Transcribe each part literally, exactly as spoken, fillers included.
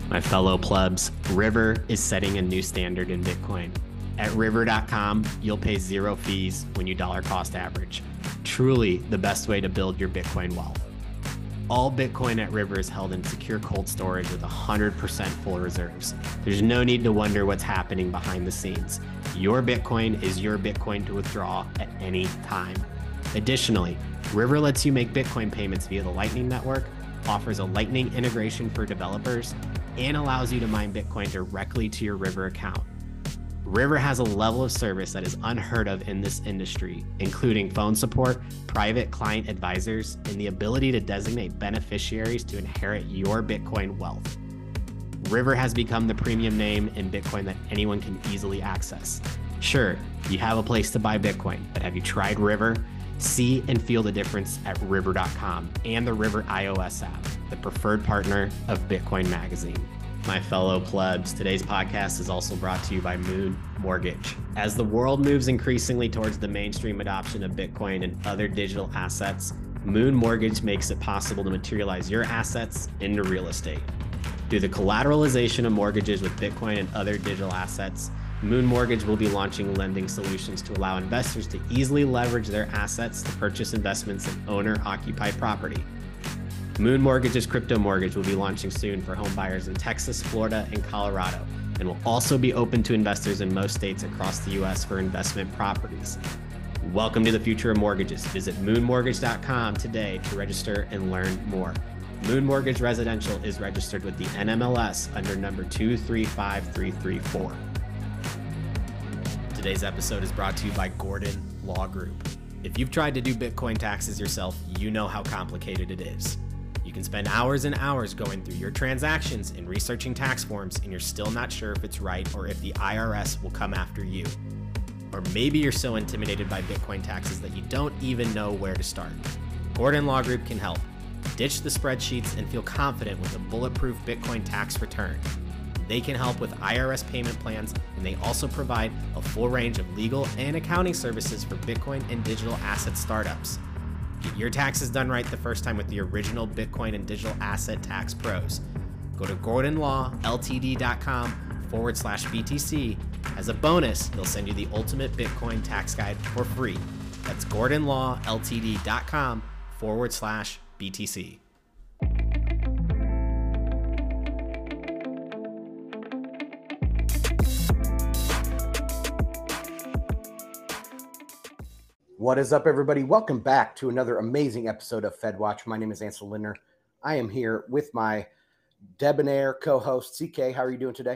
My fellow plebs, River is setting a new standard in Bitcoin. At river dot com, you'll pay zero fees when you dollar cost average. Truly the best way to build your Bitcoin wealth. All Bitcoin at River is held in secure cold storage with one hundred percent full reserves. There's no need to wonder what's happening behind the scenes. Your Bitcoin is your Bitcoin to withdraw at any time. Additionally, River lets you make Bitcoin payments via the Lightning Network, offers a Lightning integration for developers, and allows you to mine Bitcoin directly to your River account. River has a level of service that is unheard of in this industry, including phone support, private client advisors, and the ability to designate beneficiaries to inherit your Bitcoin wealth. River has become the premium name in Bitcoin that anyone can easily access. Sure, you have a place to buy Bitcoin, but have you tried River? See and feel the difference at river dot com and the River iOS app, the preferred partner of Bitcoin Magazine. My fellow plebs, today's podcast is also brought to you by Moon Mortgage. As the world moves increasingly towards the mainstream adoption of Bitcoin and other digital assets, Moon Mortgage makes it possible to materialize your assets into real estate. Through the collateralization of mortgages with Bitcoin and other digital assets, Moon Mortgage will be launching lending solutions to allow investors to easily leverage their assets to purchase investments in owner-occupied property. Moon Mortgage's crypto mortgage will be launching soon for home buyers in Texas, Florida, and Colorado, and will also be open to investors in most states across the U S for investment properties. Welcome to the future of mortgages. Visit moon mortgage dot com today to register and learn more. Moon Mortgage Residential is registered with the N M L S under number two three five three three four. Today's episode is brought to you by Gordon Law Group. If you've tried to do Bitcoin taxes yourself, you know how complicated it is. You can spend hours and hours going through your transactions and researching tax forms, and you're still not sure if it's right or if the I R S will come after you. Or maybe you're so intimidated by Bitcoin taxes that you don't even know where to start. Gordon Law Group can help. Ditch the spreadsheets and feel confident with a bulletproof Bitcoin tax return. They can help with I R S payment plans, and they also provide a full range of legal and accounting services for Bitcoin and digital asset startups. Get your taxes done right the first time with the original Bitcoin and digital asset tax pros. Go to gordon law l t d dot com forward slash B T C. As a bonus, they'll send you the ultimate Bitcoin tax guide for free. That's gordon law l t d dot com forward slash B T C. What is up, everybody? Welcome back to another amazing episode of FedWatch. My name is Ansel Lindner. I am here with my debonair co-host, C K. How are you doing today?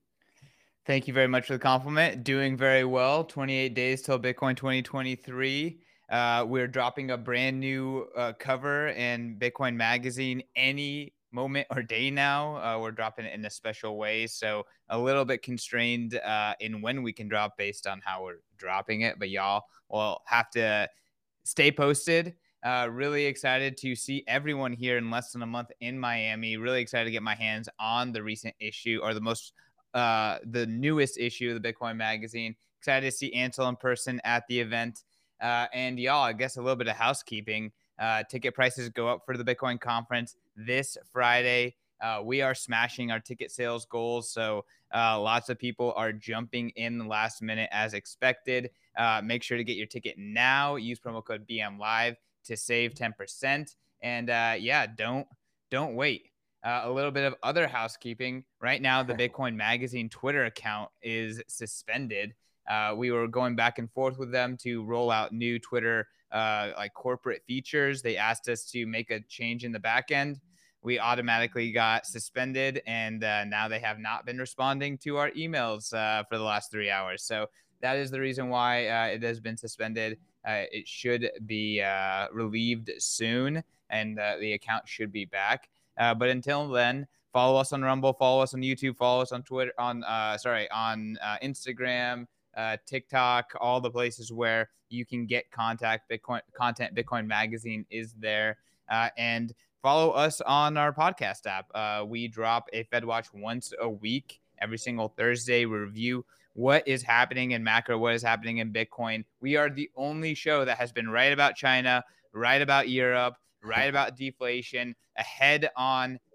Thank you very much for the compliment. Doing very well. twenty-eight days till Bitcoin twenty twenty-three. Uh, we're dropping a brand new uh, cover in Bitcoin Magazine any moment or day now. Uh, we're dropping it in a special way, so a little bit constrained uh, in when we can drop based on how we're dropping it, but y'all will have to stay posted. Uh, really excited to see everyone here in less than a month in Miami. Really excited to get my hands on the recent issue, or the most, uh, the newest issue of the Bitcoin Magazine. Excited to see Ansel in person at the event. Uh, and y'all, I guess a little bit of housekeeping. Uh, ticket prices go up for the Bitcoin conference this Friday. Uh, we are smashing our ticket sales goals, so uh, lots of people are jumping in the last minute as expected. Uh, make sure to get your ticket now. Use promo code B M Live to save ten percent. And uh, yeah, don't don't wait. Uh, a little bit of other housekeeping. Right now, the Bitcoin Magazine Twitter account is suspended. Uh, we were going back and forth with them to roll out new Twitter uh, like corporate features. They asked us to make a change in the back end. We automatically got suspended, and uh, now they have not been responding to our emails uh, for the last three hours. So that is the reason why uh, it has been suspended. Uh, it should be uh, relieved soon, and uh, the account should be back. Uh, but until then, follow us on Rumble, follow us on YouTube, follow us on Twitter, on uh, sorry, on uh, Instagram, uh, TikTok, all the places where you can get contact Bitcoin content. Bitcoin Magazine is there, uh, and follow us on our podcast app. Uh, we drop a FedWatch once a week, every single Thursday. We review what is happening in macro, what is happening in Bitcoin. We are the only show that has been right about China, right about Europe, right about deflation, ahead on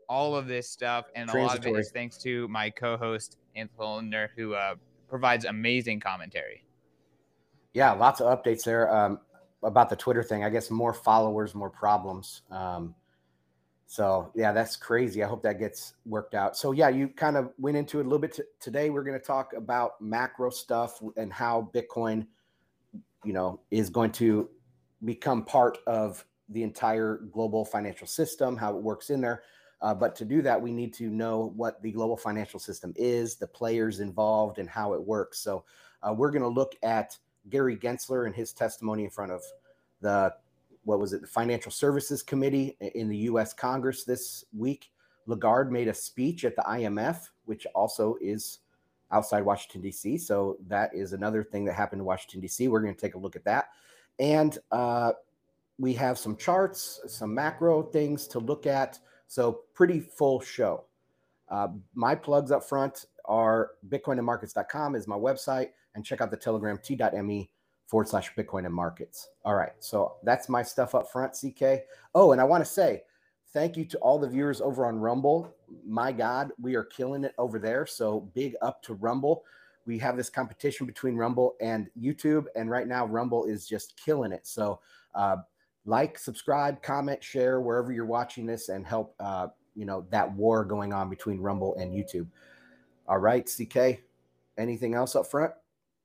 all of this stuff. And a lot of it is thanks to my co-host, Ansel Lindner, who uh, provides amazing commentary. Yeah, lots of updates there um, about the Twitter thing. I guess more followers, more problems. Um, so, yeah, that's crazy. I hope that gets worked out. So, yeah, you kind of went into it a little bit t- today. We're going to talk about macro stuff and how Bitcoin, you know, is going to become part of the entire global financial system, how it works in there. Uh, but to do that, we need to know what the global financial system is, the players involved, and how it works. So uh, we're going to look at Gary Gensler and his testimony in front of the, what was it, the Financial Services Committee in the U S Congress this week. Lagarde made a speech at the I M F, which also is outside Washington, D C. So that is another thing that happened in Washington, D C. We're going to take a look at that. And uh, we have some charts, some macro things to look at. So pretty full show. Uh, my plugs up front are bitcoin and markets dot com is my website, and check out the Telegram t.me forward slash Bitcoin and Markets. All right. So that's my stuff up front, C K. Oh, and I want to say thank you to all the viewers over on Rumble. My God, we are killing it over there. So big up to Rumble. We have this competition between Rumble and YouTube, and right now Rumble is just killing it. So uh, like, subscribe, comment, share wherever you're watching this, and help uh, you know, that war going on between Rumble and YouTube. All right, C K, anything else up front?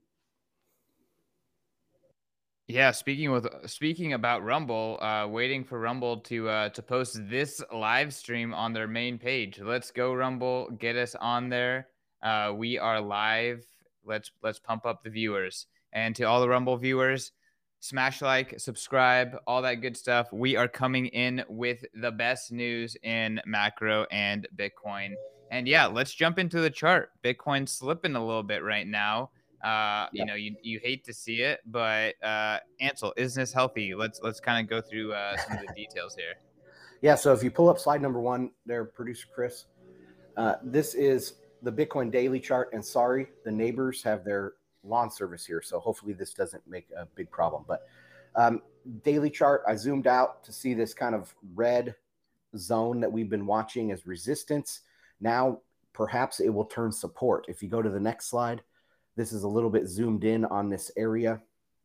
Yeah, speaking with speaking about Rumble, uh, waiting for Rumble to uh, to post this live stream on their main page. Let's go, Rumble! Get us on there. Uh, we are live. Let's let's pump up the viewers. And to all the Rumble viewers, smash like, subscribe, all that good stuff. We are coming in with the best news in macro and Bitcoin. And yeah, let's jump into the chart. Bitcoin's slipping a little bit right now. Uh, you know, you, you hate to see it, but uh, Ansel, isn't this healthy? Let's let's kind of go through uh, some of the details here. Yeah, so if you pull up slide number one there, producer Chris, uh, this is the Bitcoin daily chart. And sorry, the neighbors have their lawn service here, so hopefully this doesn't make a big problem. But um, daily chart, I zoomed out to see this kind of red zone that we've been watching as resistance. Now, perhaps it will turn support. If you go to the next slide, this is a little bit zoomed in on this area.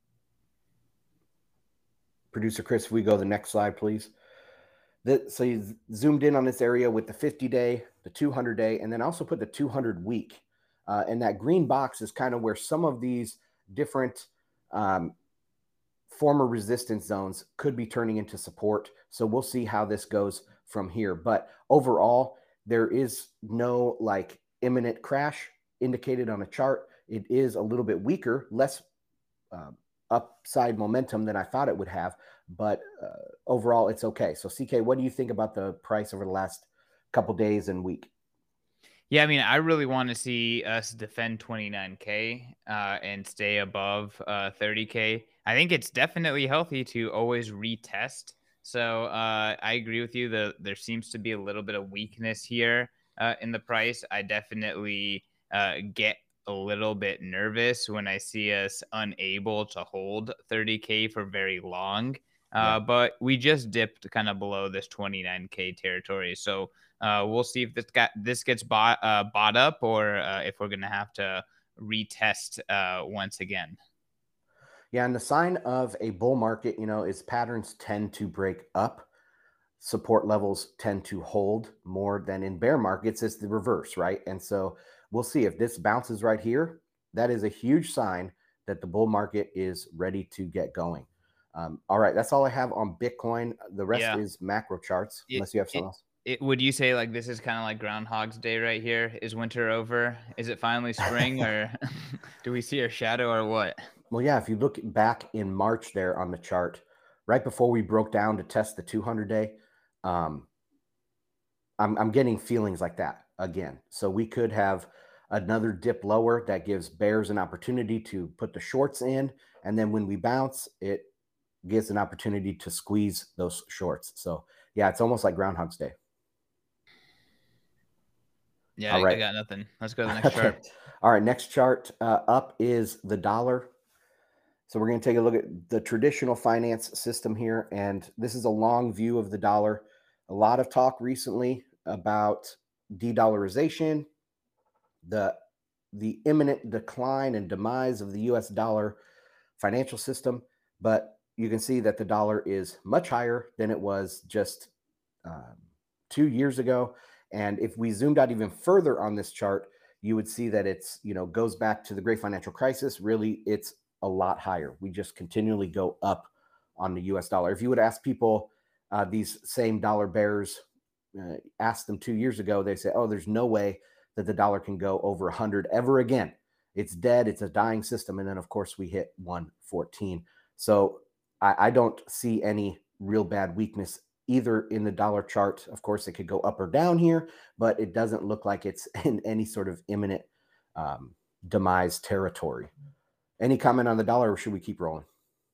Producer Chris, if we go to the next slide, please. The, so you zoomed in on this area with the fifty day, the two hundred day, and then also put the two hundred week. Uh, and that green box is kind of where some of these different um, former resistance zones could be turning into support. So we'll see how this goes from here. But overall, there is no like imminent crash indicated on a chart. It is a little bit weaker, less uh, upside momentum than I thought it would have. But uh, overall, it's okay. So C K, what do you think about the price over the last couple days and week? Yeah, I mean, I really want to see us defend twenty-nine K uh, and stay above uh, thirty K. I think it's definitely healthy to always retest. So uh, I agree with you that there seems to be a little bit of weakness here uh, in the price. I definitely uh, get a little bit nervous when I see us unable to hold thirty K for very long. Uh, yeah. But we just dipped kind of below this twenty-nine K territory. So uh, we'll see if this got this gets bought uh, bought up, or uh, if we're gonna have to retest uh, once again. Yeah, and the sign of a bull market, you know, is patterns tend to break up. Support levels tend to hold more than in bear markets. It's the reverse, right? And so we'll see if this bounces right here. That is a huge sign that the bull market is ready to get going. Um, all right, that's all I have on Bitcoin. The rest yeah. is macro charts, it, unless you have something it, else. It, would you say like this is kind of like Groundhog's Day right here? Is winter over? Is it finally spring, or do we see our shadow, or what? Well, yeah, if you look back in March there on the chart, right before we broke down to test the two hundred day, um, I'm, I'm getting feelings like that again. So we could have another dip lower that gives bears an opportunity to put the shorts in. And then when we bounce, it gives an opportunity to squeeze those shorts. So yeah, it's almost like Groundhog's Day. Yeah, All right. I got nothing. Let's go to the next chart. All right, next chart uh, up is the dollar. So we're going to take a look at the traditional finance system here. And this is a long view of the dollar. A lot of talk recently about de-dollarization, the the imminent decline and demise of the U S dollar financial system, but you can see that the dollar is much higher than it was just um, two years ago. And if we zoomed out even further on this chart, you would see that it's, you know, goes back to the great financial crisis. Really, it's a lot higher. We just continually go up on the U S dollar. If you would ask people, uh, these same dollar bears, uh, ask them two years ago, they say, oh, there's no way that the dollar can go over one hundred ever again. It's dead. It's a dying system. And then, of course, we hit one fourteen. So I, I don't see any real bad weakness either in the dollar chart. Of course, it could go up or down here, but it doesn't look like it's in any sort of imminent um, demise territory. Any comment on the dollar, or should we keep rolling?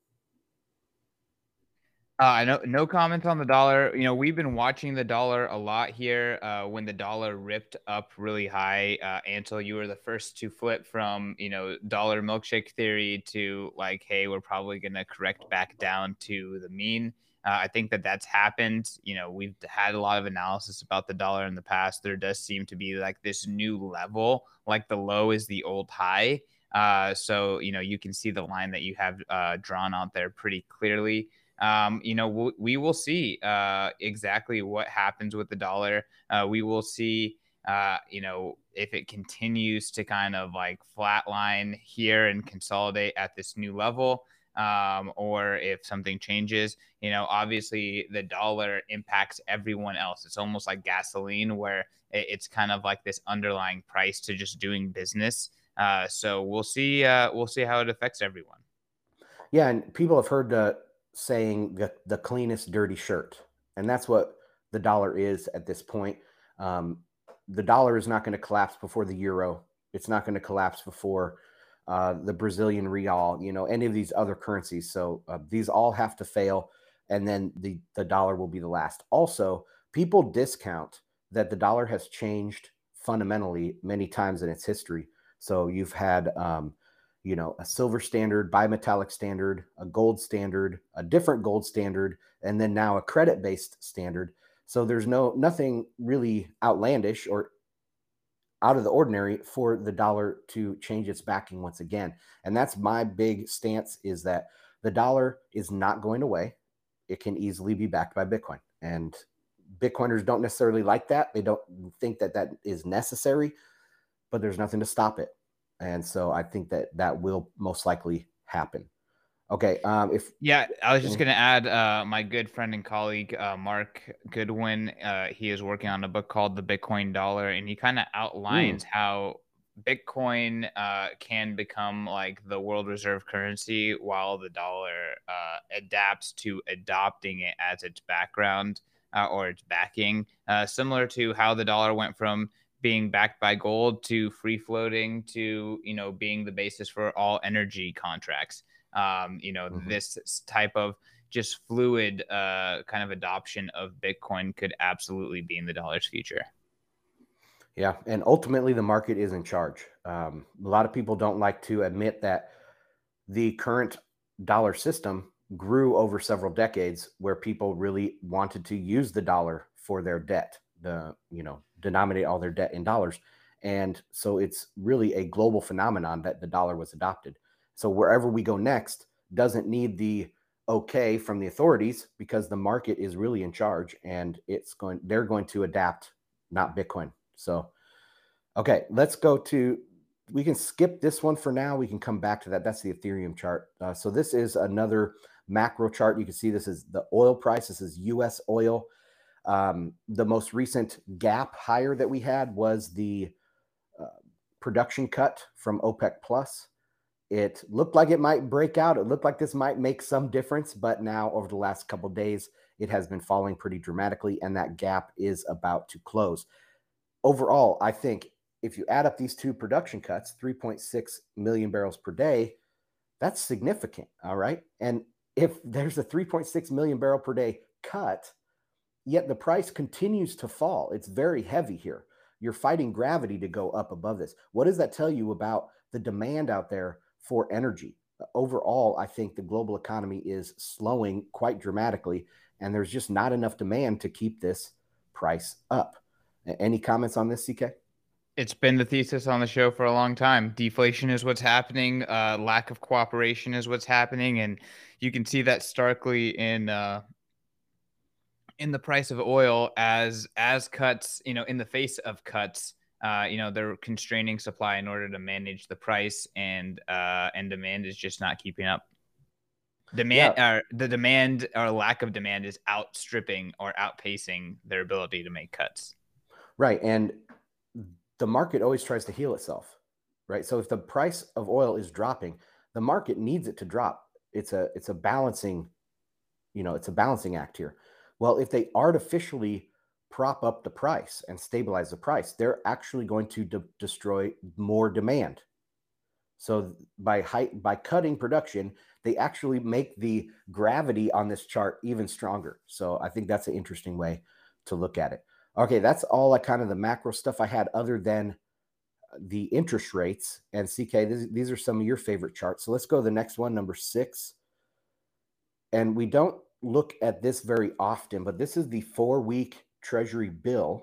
Uh, no, no comment on the dollar. You know, we've been watching the dollar a lot here. Uh, when the dollar ripped up really high, uh, Ansel, you were the first to flip from, you know, dollar milkshake theory to like, hey, we're probably going to correct back down to the mean. Uh, I think that that's happened. You know, we've had a lot of analysis about the dollar in the past. There does seem to be like this new level, like the low is the old high. Uh, so, you know, you can see the line that you have uh, drawn out there pretty clearly. Um, you know, we'll, we will see uh, exactly what happens with the dollar. Uh, we will see, uh, you know, if it continues to kind of like flatline here and consolidate at this new level, um, or if something changes. You know, obviously the dollar impacts everyone else. It's almost like gasoline, where it's kind of like this underlying price to just doing business. Uh, so we'll see. Uh, we'll see how it affects everyone. Yeah, and people have heard the saying the, the cleanest dirty shirt. And that's what the dollar is at this point. Um, the dollar is not going to collapse before the euro. It's not going to collapse before uh, the Brazilian real, you know, any of these other currencies. So uh, these all have to fail. And then the, the dollar will be the last. Also, people discount that the dollar has changed fundamentally many times in its history. So you've had, um, you know, a silver standard, bimetallic standard, a gold standard, a different gold standard, and then now a credit-based standard. So there's no nothing really outlandish or out of the ordinary for the dollar to change its backing once again. And that's my big stance, is that the dollar is not going away. It can easily be backed by Bitcoin. And Bitcoiners don't necessarily like that. They don't think that that is necessary, but there's nothing to stop it. And so I think that that will most likely happen. Okay. Um, if yeah, I was just going to add, uh, my good friend and colleague, uh, Mark Goodwin, uh, he is working on a book called The Bitcoin Dollar, and he kind of outlines mm. how Bitcoin uh, can become like the world reserve currency, while the dollar uh, adapts to adopting it as its background uh, or its backing, uh, similar to how the dollar went from being backed by gold to free floating to, you know, being the basis for all energy contracts. Um, you know, mm-hmm. this type of just fluid uh, kind of adoption of Bitcoin could absolutely be in the dollar's future. Yeah. And ultimately the market is in charge. Um, a lot of people don't like to admit that the current dollar system grew over several decades, where people really wanted to use the dollar for their debt, the, you know, denominate all their debt in dollars. And so it's really a global phenomenon that the dollar was adopted. So wherever we go next doesn't need the okay from the authorities, because the market is really in charge, and it's going, they're going to adapt, not Bitcoin. So, okay, let's go to, we can skip this one for now. We can come back to that. That's the Ethereum chart. Uh, so this is another macro chart. You can see this is the oil price. This is U S oil. Um, the most recent gap higher that we had was the uh, production cut from OPEC Plus. It looked like it might break out. It looked like this might make some difference, but now over the last couple of days, it has been falling pretty dramatically, and that gap is about to close. Overall, I think if you add up these two production cuts, three point six million barrels per day, that's significant, all right? And if there's a three point six million barrel per day cut, yet the price continues to fall, it's very heavy here. You're fighting gravity to go up above this. What does that tell you about the demand out there for energy? Overall, I think the global economy is slowing quite dramatically, and there's just not enough demand to keep this price up. Any comments on this, C K? It's been the thesis on the show for a long time. Deflation is what's happening. Uh, lack of cooperation is what's happening. And you can see that starkly in uh, in the price of oil as as cuts, you know, in the face of cuts, uh, you know, they're constraining supply in order to manage the price, and uh, and demand is just not keeping up. Demand Yeah. or the demand or lack of demand is outstripping or outpacing their ability to make cuts. Right. And the market always tries to heal itself, right? So if the price of oil is dropping, the market needs it to drop. It's a it's a balancing, you know, it's a balancing act here. Well, if they artificially prop up the price and stabilize the price, they're actually going to de- destroy more demand. So by height, by cutting production, they actually make the gravity on this chart even stronger. So I think that's an interesting way to look at it. Okay, that's all I kind of the macro stuff I had other than the interest rates. And C K, this, these are some of your favorite charts. So let's go to the next one, number six. And we don't look at this very often, but this is the four-week Treasury bill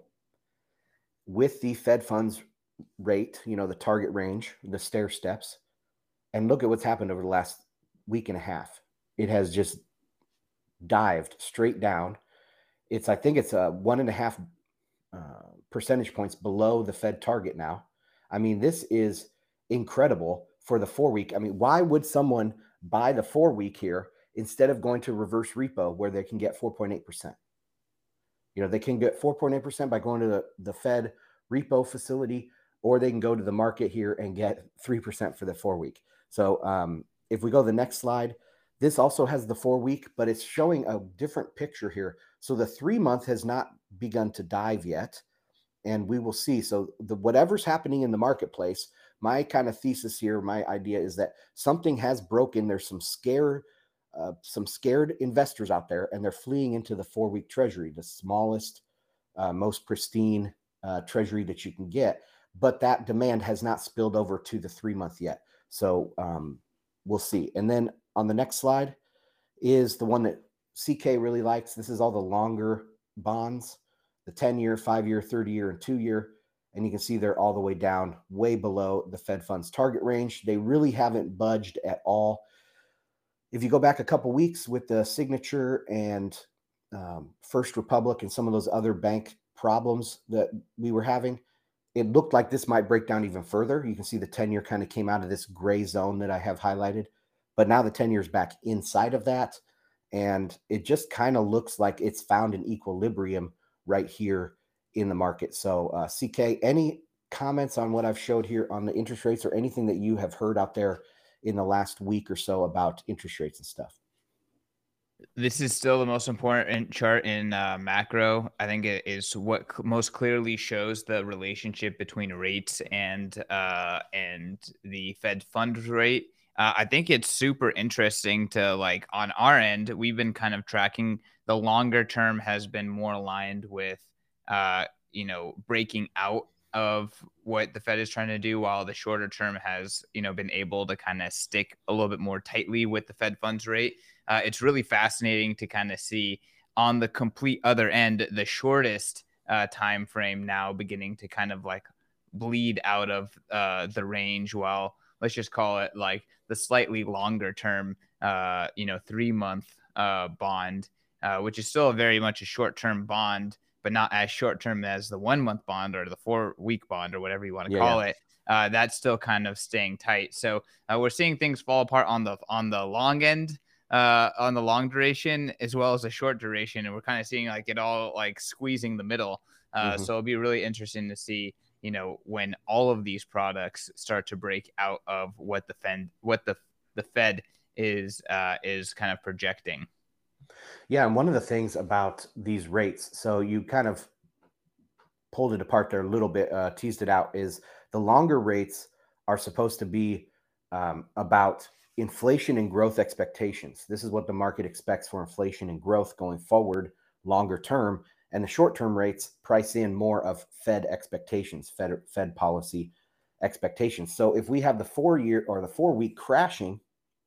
with the Fed funds rate, you know, the target range, the stair steps. And look at what's happened over the last week and a half. It has just dived straight down. It's, I think it's a one and a half uh, percentage points below the Fed target now. I mean, this is incredible for the four week. I mean, why would someone buy the four week here instead of going to reverse repo where they can get four point eight percent? You know, they can get four point eight percent by going to the, the Fed repo facility, or they can go to the market here and get three percent for the four week. So um, if we go to the next slide, this also has the four week, but it's showing a different picture here. So the three month has not begun to dive yet, and we will see. So the whatever's happening in the marketplace, my kind of thesis here, my idea is that something has broken. There's some scare, uh, some scared investors out there, and they're fleeing into the four week Treasury, the smallest, uh, most pristine uh, Treasury that you can get. But that demand has not spilled over to the three month yet. So um, we'll see. And then on the next slide is the one that C K really likes. This is all the longer bonds, the ten year, five year, thirty year, and two year. And you can see they're all the way down, way below the Fed funds target range. They really haven't budged at all. If you go back a couple weeks with the Signature and um, First Republic and some of those other bank problems that we were having, it looked like this might break down even further. You can see the ten year kind of came out of this gray zone that I have highlighted, but now the ten year is back inside of that. And it just kind of looks like it's found an equilibrium right here in the market. So uh, C K, any comments on what I've showed here on the interest rates, or anything that you have heard out there in the last week or so about interest rates and stuff? This is still the most important chart in uh, macro. I think it is what c- most clearly shows the relationship between rates and uh, and the Fed funds rate. Uh, I think it's super interesting to, like, on our end, we've been kind of tracking the longer term has been more aligned with, uh, you know, breaking out of what the Fed is trying to do, while the shorter term has, you know, been able to kind of stick a little bit more tightly with the Fed funds rate. Uh, it's really fascinating to kind of see on the complete other end, the shortest uh, time frame now beginning to kind of like bleed out of uh, the range, while let's just call it like the slightly longer term, uh, you know, three month uh, bond, uh, which is still very much a short term bond, but not as short term as the one month bond or the four week bond or whatever you want to Yeah, call yeah. it. Uh, that's still kind of staying tight. So uh, we're seeing things fall apart on the on the long end, uh, on the long duration, as well as the short duration, and we're kind of seeing like it all like squeezing the middle. Uh, Mm-hmm. so it'll be really interesting to see, you know, when all of these products start to break out of what the Fed, what the the Fed is uh, is kind of projecting. Yeah, and one of the things about these rates, so you kind of pulled it apart there a little bit, uh, teased it out, is the longer rates are supposed to be um, about inflation and growth expectations. This is what the market expects for inflation and growth going forward, longer term. And the short term rates price in more of Fed expectations, Fed, Fed policy expectations. So if we have the four year or the four week crashing,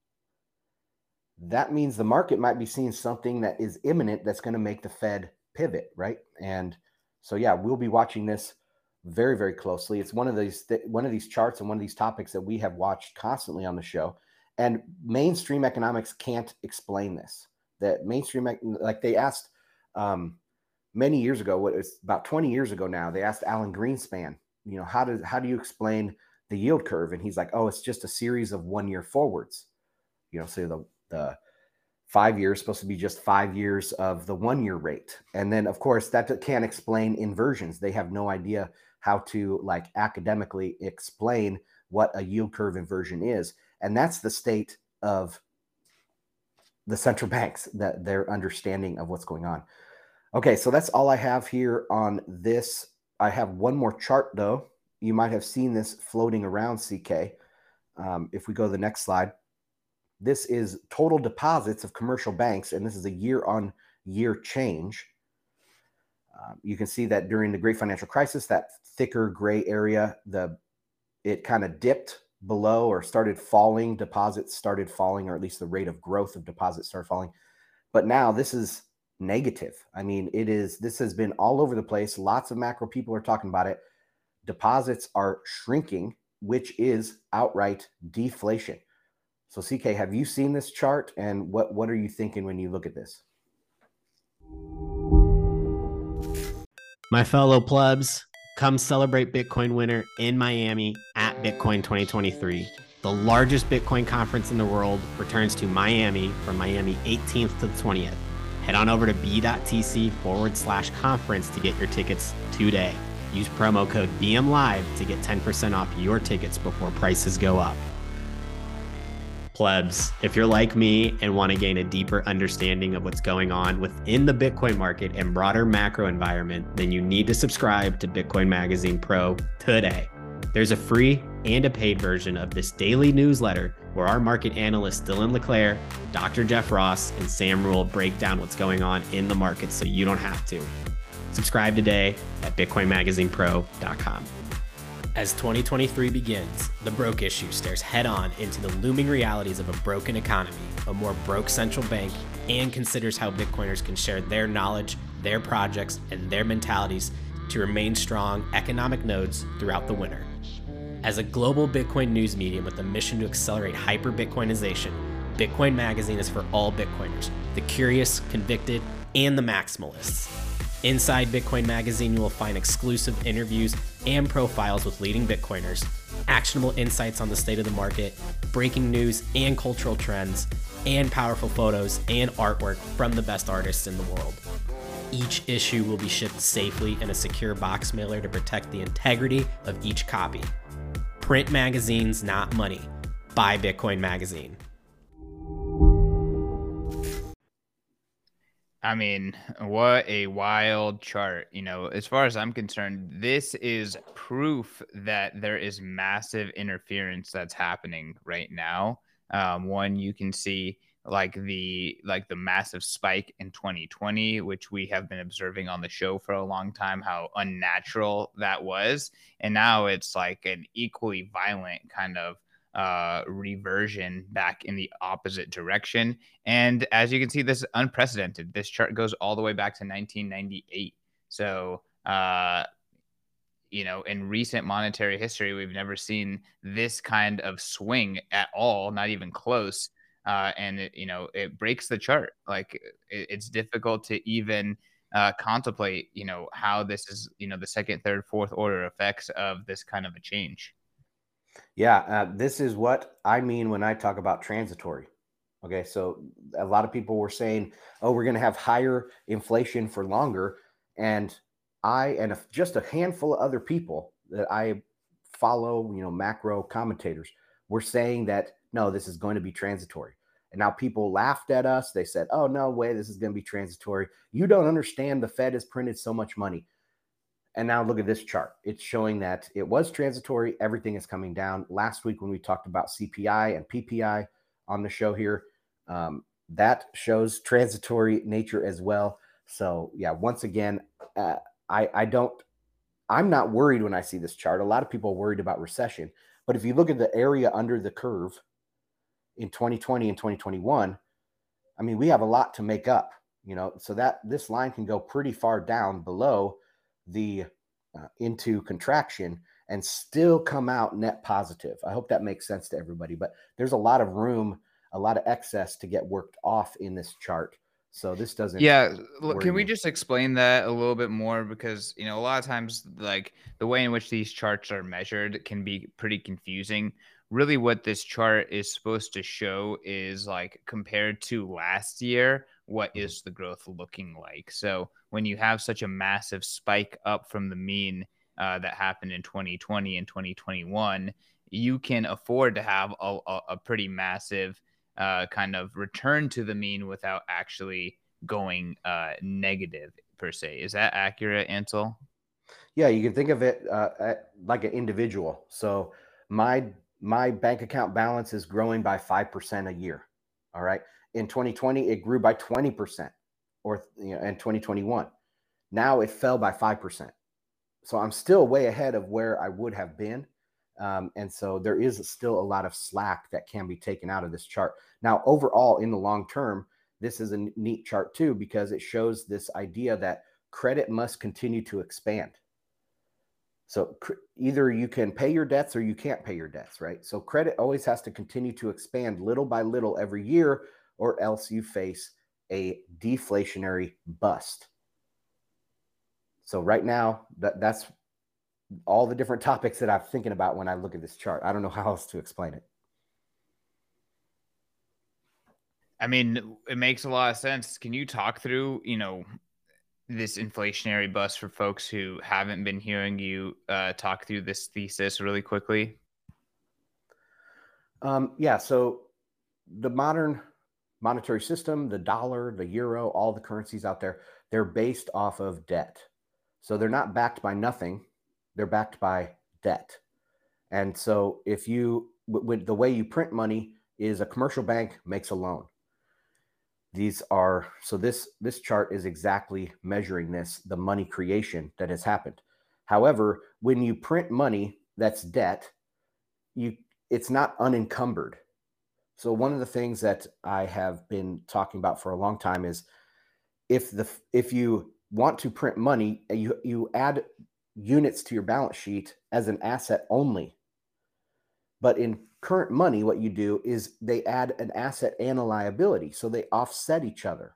that means the market might be seeing something that is imminent that's going to make the Fed pivot, right? And So yeah, we'll be watching this very, very closely. It's one of these th- one of these charts and one of these topics that we have watched constantly on the show. And mainstream economics can't explain this. That mainstream, like they asked um, many years ago, what it's about twenty years ago now, they asked Alan Greenspan, you know, how does how do you explain the yield curve? And he's like, oh, it's just a series of one year forwards. You know, so the the five years supposed to be just five years of the one year rate. And then of course that can't explain inversions. They have no idea how to like academically explain what a yield curve inversion is. And that's the state of the central banks, that their understanding of what's going on. Okay, so that's all I have here on this. I have one more chart though. You might have seen this floating around, C K. Um, if we go to the next slide, this is total deposits of commercial banks, and this is a year-on-year change. Um, you can see that during the Great Financial Crisis, that thicker gray area, the it kind of dipped below or started falling. Deposits started falling, or at least the rate of growth of deposits started falling. But now this is negative. I mean, it is. This has been all over the place. Lots of macro people are talking about it. Deposits are shrinking, which is outright deflation. So C K, have you seen this chart, and what, what are you thinking when you look at this? My fellow plebs, come celebrate Bitcoin Winter in Miami at Bitcoin twenty twenty-three. The largest Bitcoin conference in the world returns to Miami from Miami eighteenth to the twentieth. Head on over to b.tc forward slash conference to get your tickets today. Use promo code B M Live to get ten percent off your tickets before prices go up. Plebs, if you're like me and want to gain a deeper understanding of what's going on within the Bitcoin market and broader macro environment, then you need to subscribe to Bitcoin Magazine Pro today. There's a free and a paid version of this daily newsletter where our market analysts Dylan LeClaire, Doctor Jeff Ross, and Sam Rule break down what's going on in the market so you don't have to. Subscribe today at bitcoin magazine pro dot com. As twenty twenty-three begins, the Broke Issue stares head-on into the looming realities of a broken economy, a more broke central bank, and considers how Bitcoiners can share their knowledge, their projects, and their mentalities to remain strong economic nodes throughout the winter. As a global Bitcoin news medium with a mission to accelerate hyper-Bitcoinization, Bitcoin Magazine is for all Bitcoiners, the curious, convicted, and the maximalists. Inside Bitcoin Magazine, you will find exclusive interviews and profiles with leading Bitcoiners, actionable insights on the state of the market, breaking news and cultural trends, and powerful photos and artwork from the best artists in the world. Each issue will be shipped safely in a secure box mailer to protect the integrity of each copy. Print magazines, not money. Buy Bitcoin Magazine. I mean, what a wild chart. You know, as far as I'm concerned, this is proof that there is massive interference that's happening right now. Um, one, you can see like the like the massive spike in twenty twenty, which we have been observing on the show for a long time, how unnatural that was. And now it's like an equally violent kind of uh reversion back in the opposite direction. And as you can see, this is unprecedented. This chart goes all the way back to nineteen ninety-eight. So uh you know, in recent monetary history, we've never seen this kind of swing at all, not even close. Uh and it, you know, it breaks the chart. Like it, it's difficult to even uh contemplate, you know, how this is, you know, the second, third, fourth order effects of this kind of a change. Yeah, uh, this is what I mean when I talk about transitory. Okay, so a lot of people were saying, oh, we're going to have higher inflation for longer. And I and a, just a handful of other people that I follow, you know, macro commentators, were saying that, no, this is going to be transitory. And now people laughed at us. They said, oh, no way, this is going to be transitory. You don't understand. The Fed has printed so much money. And now look at this chart. It's showing that it was transitory. Everything is coming down. Last week when we talked about C P I and P P I on the show here, um, that shows transitory nature as well. So yeah, once again, uh, I, I don't, I'm not worried when I see this chart. A lot of people are worried about recession. But if you look at the area under the curve in twenty twenty and twenty twenty-one, I mean, we have a lot to make up, you know, so that this line can go pretty far down below the uh, into contraction and still come out net positive. I hope that makes sense to everybody, but there's a lot of room, a lot of excess to get worked off in this chart. So this doesn't. Yeah. Can we me. just explain that a little bit more? Because, you know, a lot of times, like, the way in which these charts are measured can be pretty confusing. Really what this chart is supposed to show is, like, compared to last year, what is the growth looking like? So when you have such a massive spike up from the mean uh, that happened in twenty twenty and twenty twenty-one, you can afford to have a, a, a pretty massive uh, kind of return to the mean without actually going uh, negative per se. Is that accurate, Ansel? Yeah, you can think of it uh, at, like an individual. So my my bank account balance is growing by five percent a year. All right. In twenty twenty, it grew by twenty percent, or you know, in twenty twenty-one. Now it fell by five percent. So I'm still way ahead of where I would have been. Um, and so there is still a lot of slack that can be taken out of this chart. Now, overall, in the long term, this is a neat chart too, because it shows this idea that credit must continue to expand. So either you can pay your debts or you can't pay your debts, right? So credit always has to continue to expand little by little every year, or else you face a deflationary bust. So right now, that, that's all the different topics that I'm thinking about when I look at this chart. I don't know how else to explain it. I mean, it makes a lot of sense. Can you talk through, you know, this inflationary bust for folks who haven't been hearing you uh, talk through this thesis really quickly? Um, yeah. So the modern monetary system, the dollar, the euro, all the currencies out there, they're based off of debt. So they're not backed by nothing. They're backed by debt. And so if you, with the way you print money is a commercial bank makes a loan. These are, so this, this chart is exactly measuring this, the money creation that has happened. However, when you print money that's debt, you, it's not unencumbered. So one of the things that I have been talking about for a long time is if the, if you want to print money, you, you add units to your balance sheet as an asset only. But in current money, what you do is they add an asset and a liability. So they offset each other.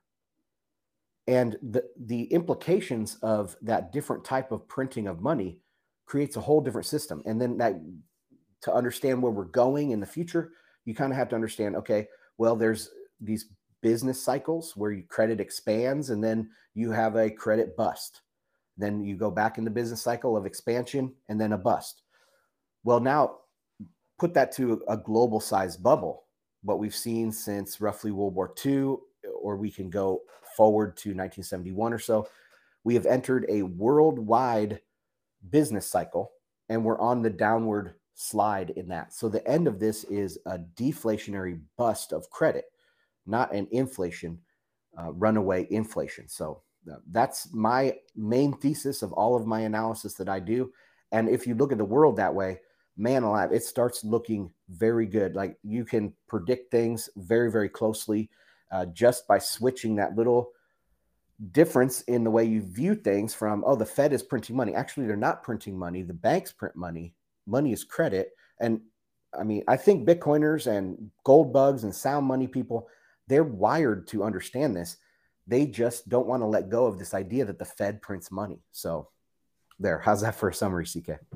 And the, the implications of that different type of printing of money creates a whole different system. And then that, to understand where we're going in the future, you kind of have to understand, okay, well, there's these business cycles where your credit expands and then you have a credit bust. Then you go back in the business cycle of expansion and then a bust. Well, now put that to a global size bubble, what we've seen since roughly World War Two, or we can go forward to nineteen seventy-one or so. We have entered a worldwide business cycle and we're on the downward slide in that. So the end of this is a deflationary bust of credit, not an inflation, uh, runaway inflation. So uh, that's my main thesis of all of my analysis that I do. And if you look at the world that way, man alive, it starts looking very good. Like you can predict things very, very closely uh, just by switching that little difference in the way you view things from, oh, the Fed is printing money. Actually, they're not printing money. The banks print money. Money is credit. And I mean, I think Bitcoiners and gold bugs and sound money people, they're wired to understand this. They just don't want to let go of this idea that the Fed prints money. So there, how's that for a summary, C K?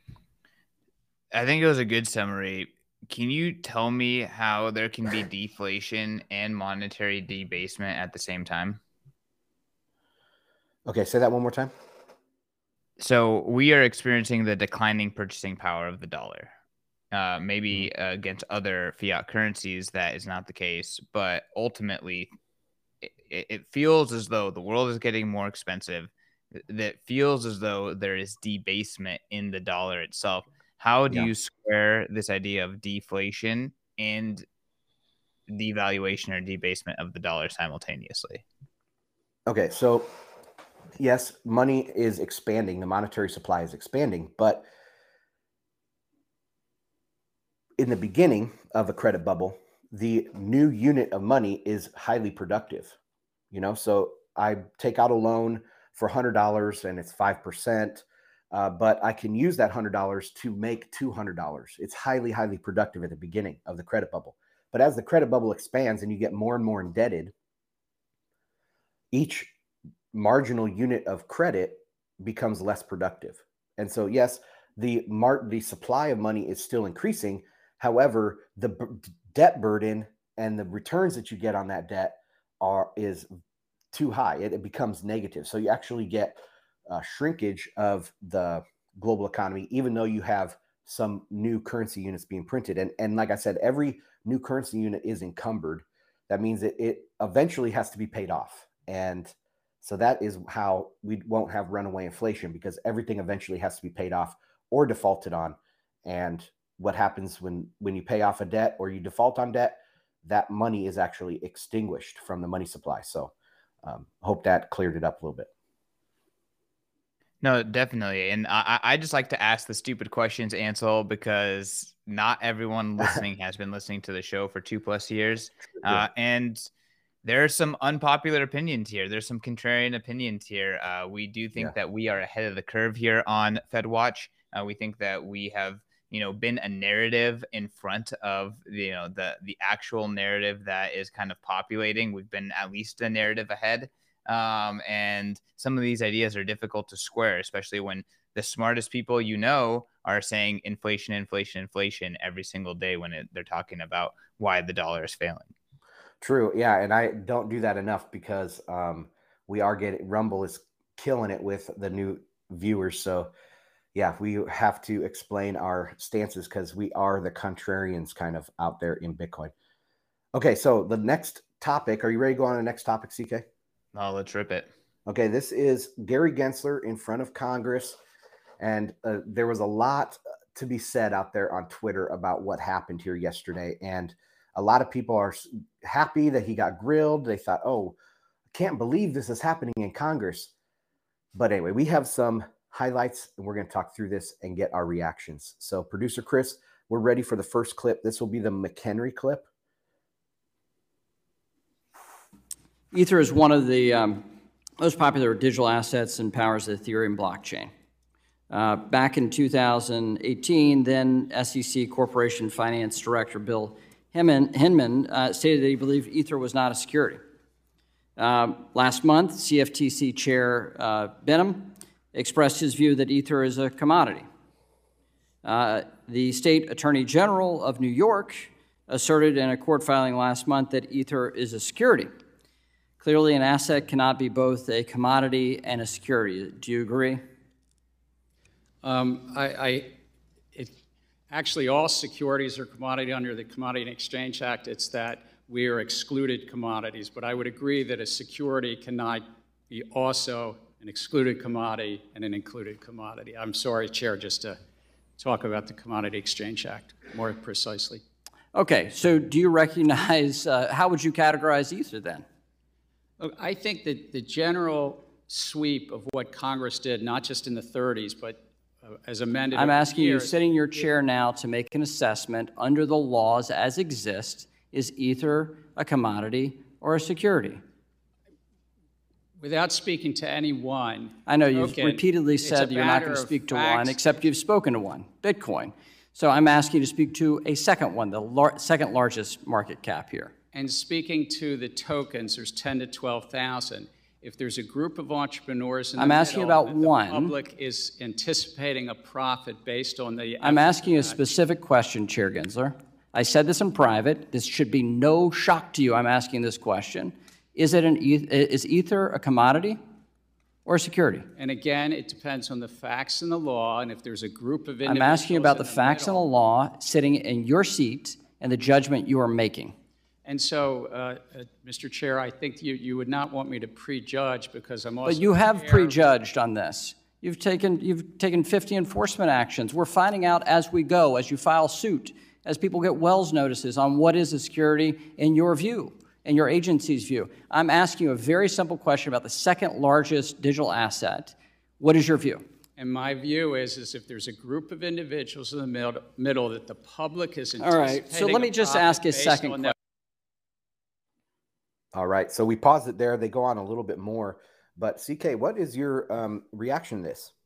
I think it was a good summary. Can you tell me how there can be deflation and monetary debasement at the same time? Okay, say that one more time. So we are experiencing the declining purchasing power of the dollar. Uh, maybe uh, against other fiat currencies, that is not the case. But ultimately, it, it feels as though the world is getting more expensive. That feels as though there is debasement in the dollar itself. How do yeah. you square this idea of deflation and devaluation or debasement of the dollar simultaneously? Okay, so yes, money is expanding. The monetary supply is expanding. But in the beginning of a credit bubble, the new unit of money is highly productive. You know, so I take out a loan for one hundred dollars and it's five percent. Uh, but I can use that one hundred dollars to make two hundred dollars. It's highly, highly productive at the beginning of the credit bubble. But as the credit bubble expands and you get more and more indebted, each marginal unit of credit becomes less productive. And so, yes, the mar- the supply of money is still increasing. However, the b- debt burden and the returns that you get on that debt are is too high. It, it becomes negative. So you actually get Uh, shrinkage of the global economy, even though you have some new currency units being printed. And, and like I said, every new currency unit is encumbered. That means it, it eventually has to be paid off. And so that is how we won't have runaway inflation, because everything eventually has to be paid off or defaulted on. And what happens when, when you pay off a debt or you default on debt, that money is actually extinguished from the money supply. So um, hope that cleared it up a little bit. No, definitely. And I, I just like to ask the stupid questions, Ansel, because not everyone listening has been listening to the show for two plus years. Uh, and there are some unpopular opinions here. There's some contrarian opinions here. Uh, we do think yeah. that we are ahead of the curve here on FedWatch. Uh, we think that we have, you know, been a narrative in front of, you know, the, the actual narrative that is kind of populating. We've been at least a narrative ahead. Um, and some of these ideas are difficult to square, especially when the smartest people, you know, are saying inflation, inflation, inflation every single day when it, they're talking about why the dollar is failing. True. Yeah. And I don't do that enough because um, we are getting, Rumble is killing it with the new viewers. So yeah, we have to explain our stances because we are the contrarians kind of out there in Bitcoin. Okay. So the next topic, are you ready to go on to the next topic, C K? Oh, let's rip it. Okay, this is Gary Gensler in front of Congress. And uh, there was a lot to be said out there on Twitter about what happened here yesterday. And a lot of people are happy that he got grilled. They thought, oh, I can't believe this is happening in Congress. But anyway, we have some highlights, and we're going to talk through this and get our reactions. So, producer Chris, we're ready for the first clip. This will be the McHenry clip. Ether is one of the um, most popular digital assets and powers the Ethereum blockchain. Uh, back in two thousand eighteen, then S E C Corporation Finance Director Bill Hinman, Hinman uh, stated that he believed Ether was not a security. Uh, last month, C F T C Chair uh, Benham expressed his view that Ether is a commodity. Uh, the State Attorney General of New York asserted in a court filing last month that Ether is a security. Clearly, an asset cannot be both a commodity and a security. Do you agree? Um, I, I it, actually, all securities are commodity under the Commodity and Exchange Act. It's that we are excluded commodities. But I would agree that a security cannot be also an excluded commodity and an included commodity. I'm sorry, Chair, just to talk about the Commodity Exchange Act more precisely. Okay, so do you recognize, uh, how would you categorize Ether then? Look, I think that the general sweep of what Congress did, not just in the thirties, but uh, as amended. I'm asking years, you, sitting in your chair now, to make an assessment under the laws as exist. Is Ether a commodity or a security? Without speaking to anyone. I know you've okay, repeatedly said you're not going to speak to one, except you've spoken to one, Bitcoin. So I'm asking you to speak to a second one, the lar- second largest market cap here. And speaking to the tokens, there's ten to twelve thousand. If there's a group of entrepreneurs in the I'm asking middle, about the one. public is anticipating a profit based on the... I'm asking you a specific question, Chair Gensler. I said this in private. This should be no shock to you. I'm asking this question. Is it an is Ether a commodity or a security? And again, it depends on the facts and the law, and if there's a group of individuals... I'm asking you about the, the facts middle, and the law sitting in your seat and the judgment you are making. And so, uh, uh, Mister Chair, I think you, you would not want me to prejudge because I'm also... But you have chair. prejudged on this. You've taken, you've taken fifty enforcement actions. We're finding out as we go, as you file suit, as people get Wells notices on what is a security in your view, in your agency's view. I'm asking you a very simple question about the second largest digital asset. What is your view? And my view is, is if there's a group of individuals in the middle, middle that the public is anticipating... All right, so let me just ask a second question. All right, so we pause it there. They go on a little bit more, But C K, what is your um, reaction to this?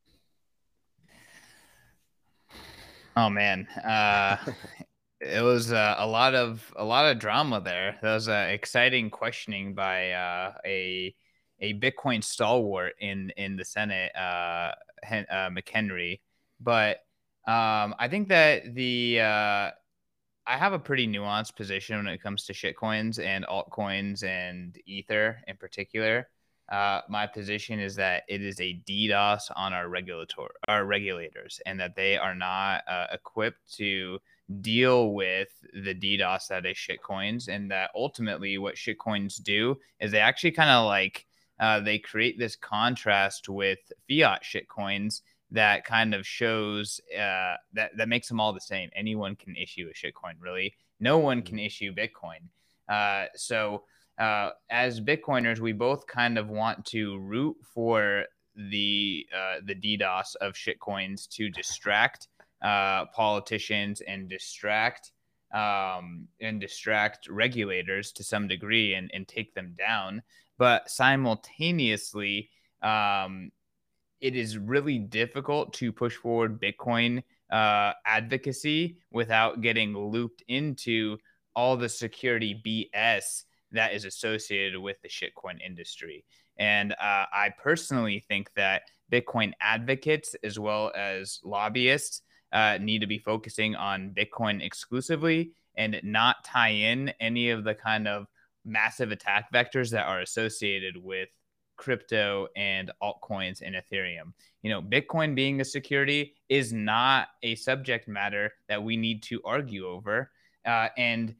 Oh man, uh, it was uh, a lot of a lot of drama there. That was uh, exciting questioning by uh, a a Bitcoin stalwart in in the Senate, uh, Hen- uh, McHenry. But um, I think that the uh, I have a pretty nuanced position when it comes to shitcoins and altcoins and Ether in particular. Uh, my position is that it is a DDoS on our regulator, our regulators, and that they are not uh, equipped to deal with the DDoS that is shitcoins, and that ultimately what shitcoins do is they actually kind of like uh, they create this contrast with fiat shitcoins that kind of shows uh, that that makes them all the same. Anyone can issue a shitcoin, really. No one can issue Bitcoin. Uh, so. Uh, as Bitcoiners, we both kind of want to root for the uh, the DDoS of shitcoins to distract uh, politicians and distract um, and distract regulators to some degree and, and take them down. But simultaneously, um, it is really difficult to push forward Bitcoin uh, advocacy without getting looped into all the security B S that is associated with the shitcoin industry. And uh, I personally think that Bitcoin advocates as well as lobbyists uh, need to be focusing on Bitcoin exclusively and not tie in any of the kind of massive attack vectors that are associated with crypto and altcoins and Ethereum. You know, Bitcoin being a security is not a subject matter that we need to argue over. Uh, and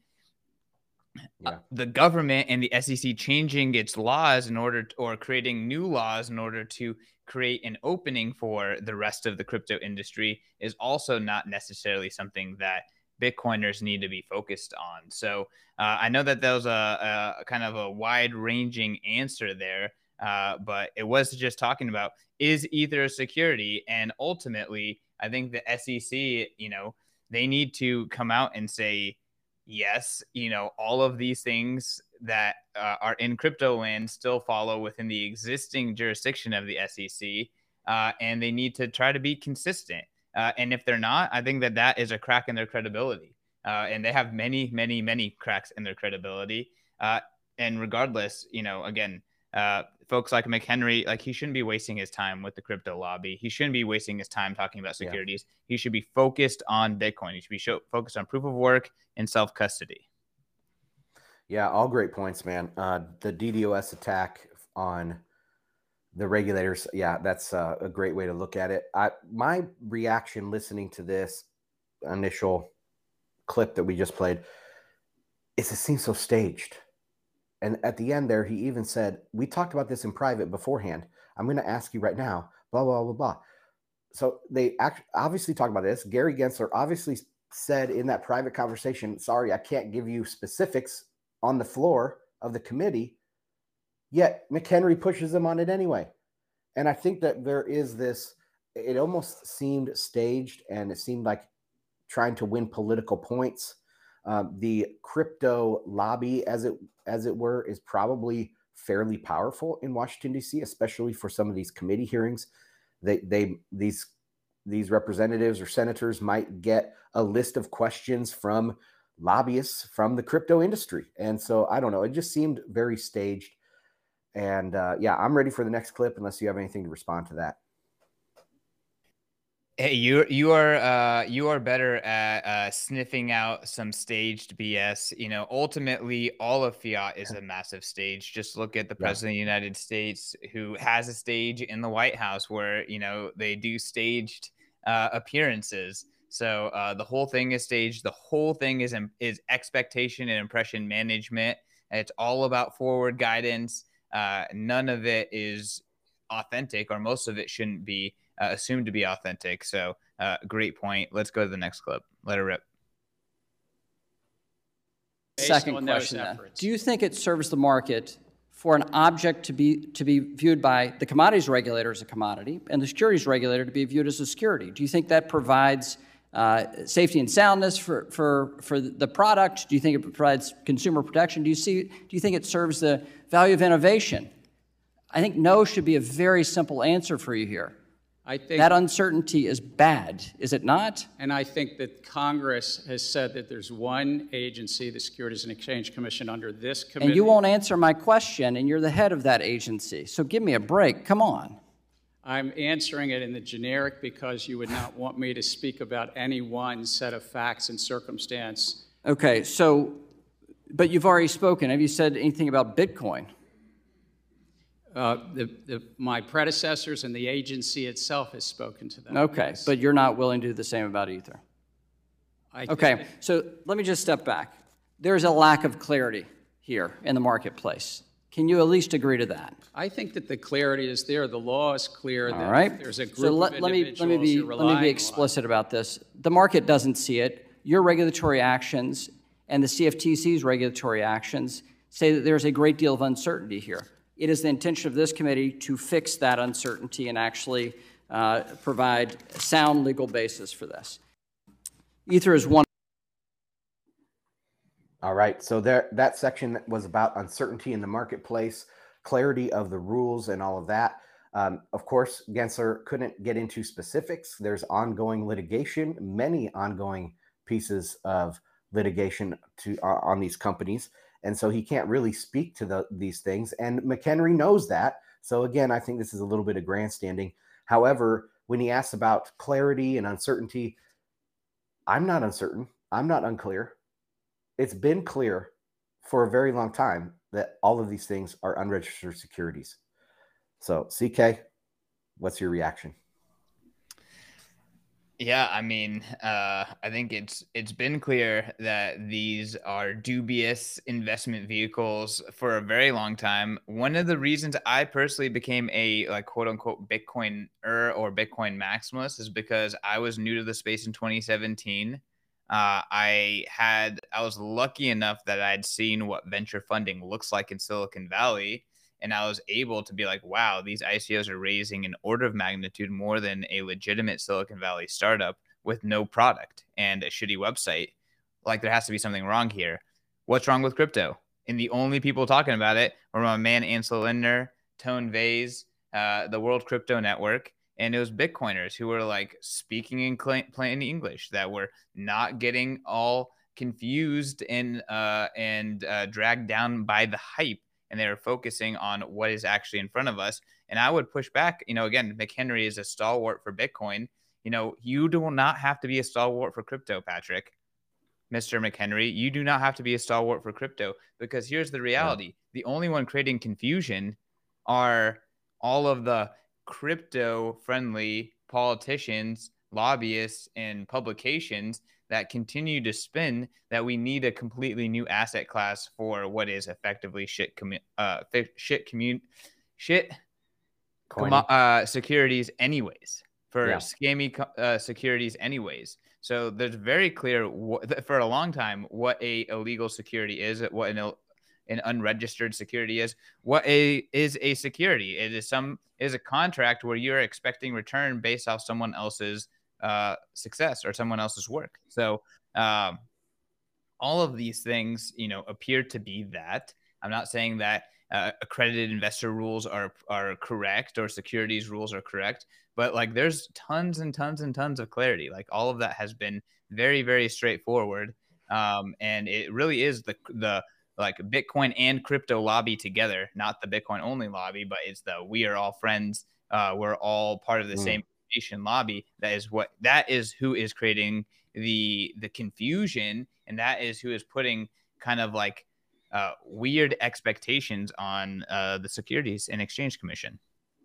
Yeah. Uh, the government and the S E C changing its laws in order to, or creating new laws in order to create an opening for the rest of the crypto industry is also not necessarily something that Bitcoiners need to be focused on. So uh, I know that that was a, a kind of a wide ranging answer there, uh, but it was just talking about, is Ether a security? And ultimately, I think the S E C, you know, they need to come out and say, yes, you know, all of these things that uh, are in crypto land still follow within the existing jurisdiction of the S E C, uh, and they need to try to be consistent. Uh, and if they're not, I think that that is a crack in their credibility. Uh, and they have many, many, many cracks in their credibility. Uh, and regardless, you know, again, uh, folks like McHenry, like he shouldn't be wasting his time with the crypto lobby. He shouldn't be wasting his time talking about securities. Yeah. He should be focused on Bitcoin. He should be show, focused on proof of work and self-custody. Yeah, all great points, man. Uh, the DDoS attack on the regulators, yeah, that's uh, a great way to look at it. I, my reaction listening to this initial clip that we just played is it seems so staged. And at the end there, he even said, we talked about this in private beforehand. I'm going to ask you right now, blah, blah, blah, blah. So they act- obviously talked about this. Gary Gensler obviously said in that private conversation, sorry, I can't give you specifics on the floor of the committee, yet McHenry pushes him on it anyway. And I think that there is this, it almost seemed staged and it seemed like trying to win political points. Um, the crypto lobby, as it as it were, is probably fairly powerful in Washington, D C, especially for some of these committee hearings. They they these these representatives or senators might get a list of questions from lobbyists from the crypto industry. And so I don't know, it just seemed very staged. And uh, yeah, I'm ready for the next clip unless you have anything to respond to that. Hey, you you are uh, you are better at uh, sniffing out some staged B S. You know, ultimately, all of fiat is a massive stage. Just look at the Yeah. president of the United States, who has a stage in the White House where, you know, they do staged uh, appearances. So uh, the whole thing is staged. The whole thing is is expectation and impression management. It's all about forward guidance. Uh, none of it is authentic, or most of it shouldn't be uh, assumed to be authentic. So uh, great point. Let's go to the next clip. Let it rip. Second question then. Do you think it serves the market for an object to be to be viewed by the commodities regulator as a commodity and the securities regulator to be viewed as a security? Do you think that provides uh, safety and soundness for, for, for the product? Do you think it provides consumer protection? Do you see? Do you think it serves the value of innovation? I think no should be a very simple answer for you here. I think that uncertainty is bad, is it not? And I think that Congress has said that there's one agency, the Securities and Exchange Commission, under this committee. And you won't answer my question, and you're the head of that agency. So give me a break. Come on. I'm answering it in the generic because you would not want me to speak about any one set of facts and circumstance. Okay, so, but you've already spoken. Have you said anything about Bitcoin? Uh, the, the, my predecessors and the agency itself has spoken to that. Okay, yes. But you're not willing to do the same about Ether. I okay, so let me just step back. There's a lack of clarity here in the marketplace. Can you at least agree to that? I think that the clarity is there. The law is clear. All that right. There's a group so let, of let me let me be let me be explicit about this. The market doesn't see it. Your regulatory actions and the C F T C's regulatory actions say that there's a great deal of uncertainty here. It is the intention of this committee to fix that uncertainty and actually uh, provide a sound legal basis for this. Ether is one. All right, so there, that section was about uncertainty in the marketplace, clarity of the rules and all of that. Um, of course, Gensler couldn't get into specifics. There's ongoing litigation, many ongoing pieces of litigation to uh, on these companies. And so he can't really speak to the, these things. And McHenry knows that. So again, I think this is a little bit of grandstanding. However, when he asks about clarity and uncertainty, I'm not uncertain. I'm not unclear. It's been clear for a very long time that all of these things are unregistered securities. So C K, what's your reaction? Yeah, I mean, uh, I think it's it's been clear that these are dubious investment vehicles for a very long time. One of the reasons I personally became a like quote unquote Bitcoiner or Bitcoin maximalist is because I was new to the space in twenty seventeen. Uh, I had I was lucky enough that I'd seen what venture funding looks like in Silicon Valley. And I was able to be like, wow, these I C Os are raising an order of magnitude more than a legitimate Silicon Valley startup with no product and a shitty website. Like, there has to be something wrong here. What's wrong with crypto? And the only people talking about it were my man Ansel Lindner, Tone Vays, uh, the World Crypto Network, and it was Bitcoiners who were like speaking in plain English, that were not getting all confused and uh, and uh, dragged down by the hype. And they were focusing on what is actually in front of us. And I would push back, you know, again, McHenry is a stalwart for Bitcoin. You know, you do not have to be a stalwart for crypto, Patrick. Mister McHenry, you do not have to be a stalwart for crypto, because here's the reality. Yeah. The only one creating confusion are all of the crypto-friendly politicians, lobbyists, and publications that continue to spin that we need a completely new asset class for what is effectively shit commu- uh shit commun shit com- uh securities anyways, for yeah. scammy uh, securities anyways. So there's very clear wh- for a long time what a illegal security is, what an an unregistered security is, what a is a security. It is some is a contract where you're expecting return based off someone else's uh success or someone else's work. So um all of these things, you know, appear to be that. I'm not saying that uh, accredited investor rules are are correct or securities rules are correct, but like there's tons and tons and tons of clarity. Like all of that has been very, very straightforward. Um and it really is the the like Bitcoin and crypto lobby together, not the Bitcoin only lobby, but it's the we are all friends, uh we're all part of the mm. same lobby. That is what that is who is creating the the confusion, and that is who is putting kind of like uh weird expectations on uh the Securities and Exchange Commission.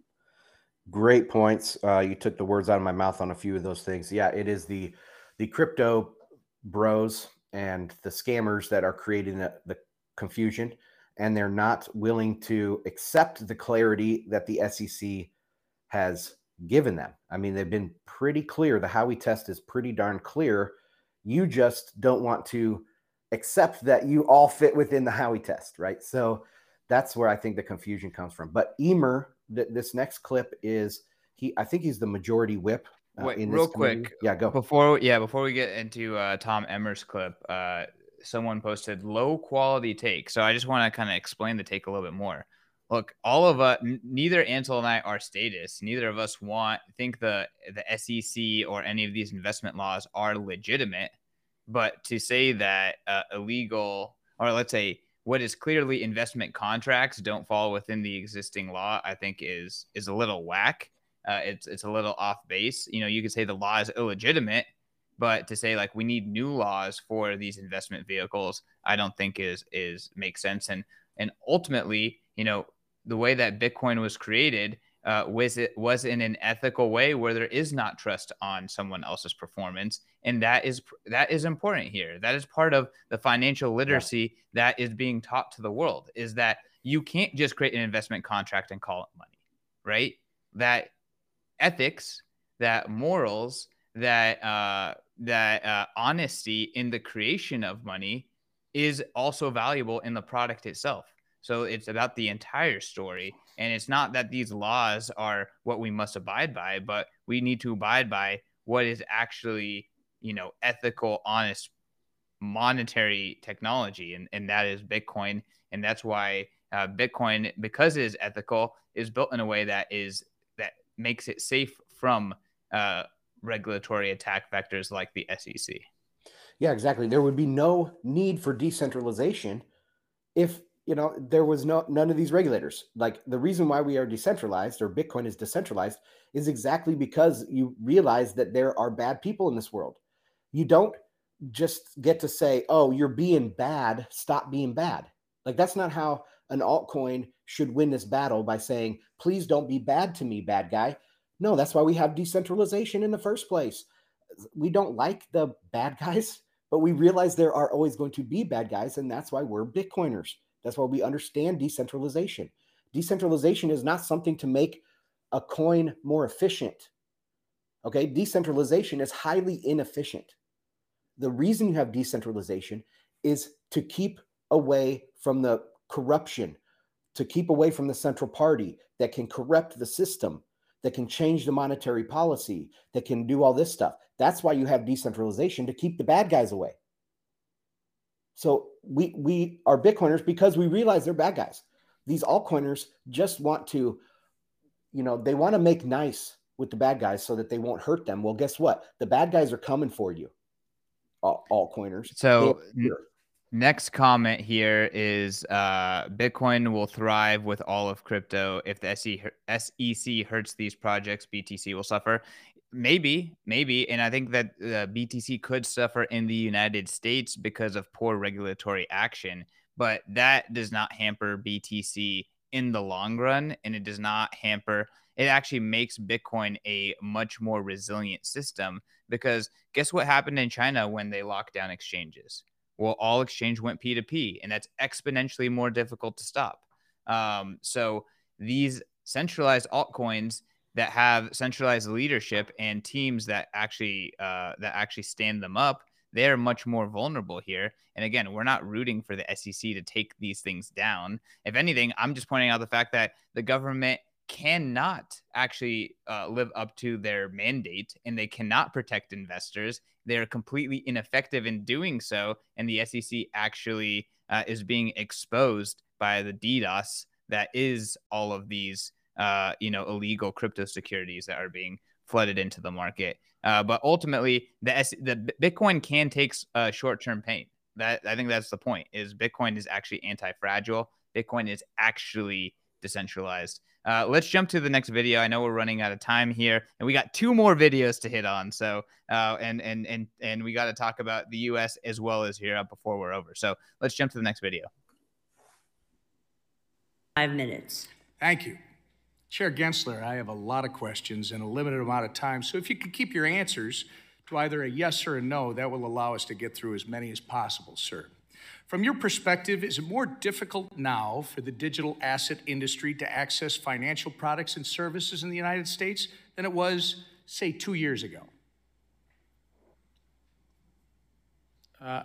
Great points. Uh you took the words out of my mouth on a few of those things. Yeah, it is the the crypto bros and the scammers that are creating the, the confusion, and they're not willing to accept the clarity that the S E C has given them. I mean, they've been pretty clear. The Howey test is pretty darn clear. You just don't want to accept that you all fit within the Howey test, right? So that's where I think the confusion comes from. But Emer, th- this next clip is he. I think he's the majority whip. Uh, Wait, in real this quick, committee. yeah, go before. Yeah, before we get into uh, Tom Emmer's clip, uh, someone posted low quality take. So I just want to kind of explain the take a little bit more. look, all of us, n- neither Ansel and I are statists. Neither of us want think the the S E C or any of these investment laws are legitimate. But to say that uh, illegal, or let's say what is clearly investment contracts don't fall within the existing law, I think is is a little whack. Uh, it's it's a little off base. You know, you could say the law is illegitimate, but to say like we need new laws for these investment vehicles, I don't think is is makes sense. And and ultimately, you know, the way that Bitcoin was created uh, was it was in an ethical way where there is not trust on someone else's performance, and that is that is important here. That is part of the financial literacy yeah. that is being taught to the world. Is that you can't just create an investment contract and call it money, right? That ethics, that morals, that uh, that uh, honesty in the creation of money is also valuable in the product itself. So it's about the entire story. And it's not that these laws are what we must abide by, but we need to abide by what is actually, you know, ethical, honest, monetary technology. And, and that is Bitcoin. And that's why uh, Bitcoin, because it is ethical, is built in a way that is that makes it safe from uh, regulatory attack vectors like the S E C. Yeah, exactly. There would be no need for decentralization if, you know, there was no none of these regulators. Like the reason why we are decentralized or Bitcoin is decentralized is exactly because you realize that there are bad people in this world. You don't just get to say, oh, you're being bad, stop being bad. Like that's not how an altcoin should win this battle, by saying, please don't be bad to me, bad guy. No, that's why we have decentralization in the first place. We don't like the bad guys, but we realize there are always going to be bad guys, and that's why we're Bitcoiners. That's why we understand decentralization. Decentralization is not something to make a coin more efficient. Okay, decentralization is highly inefficient. The reason you have decentralization is to keep away from the corruption, to keep away from the central party that can corrupt the system, that can change the monetary policy, that can do all this stuff. That's why you have decentralization, to keep the bad guys away. So we we are Bitcoiners because we realize they're bad guys. These altcoiners just want to, you know, they want to make nice with the bad guys so that they won't hurt them. Well, guess what? The bad guys are coming for you, all, altcoiners. So next comment here is uh, Bitcoin will thrive with all of crypto. If the S E C hurts these projects, B T C will suffer. Maybe, maybe. And I think that uh, B T C could suffer in the United States because of poor regulatory action. But that does not hamper B T C in the long run. And it does not hamper, it actually makes Bitcoin a much more resilient system, because guess what happened in China when they locked down exchanges? Well, all exchange went P two P, and that's exponentially more difficult to stop. Um, so these centralized altcoins that have centralized leadership and teams that actually uh, that actually stand them up, they're much more vulnerable here. And again, we're not rooting for the S E C to take these things down. If anything, I'm just pointing out the fact that the government cannot actually uh, live up to their mandate, and they cannot protect investors. They're completely ineffective in doing so. And the S E C actually uh, is being exposed by the DDoS that is all of these, uh, you know, illegal crypto securities that are being flooded into the market. Uh, but ultimately, the S- the Bitcoin can take uh, short-term pain. That I think that's the point. Is Bitcoin is actually anti-fragile. Bitcoin is actually decentralized. Uh, let's jump to the next video. I know we're running out of time here, and we got two more videos to hit on. So, uh, and and and and we got to talk about the U S as well as Europe before we're over. So let's jump to the next video. Five minutes. Thank you. Chair Gensler, I have a lot of questions and a limited amount of time. So if you could keep your answers to either a yes or a no, that will allow us to get through as many as possible, sir. From your perspective, is it more difficult now for the digital asset industry to access financial products and services in the United States than it was, say, two years ago? Uh,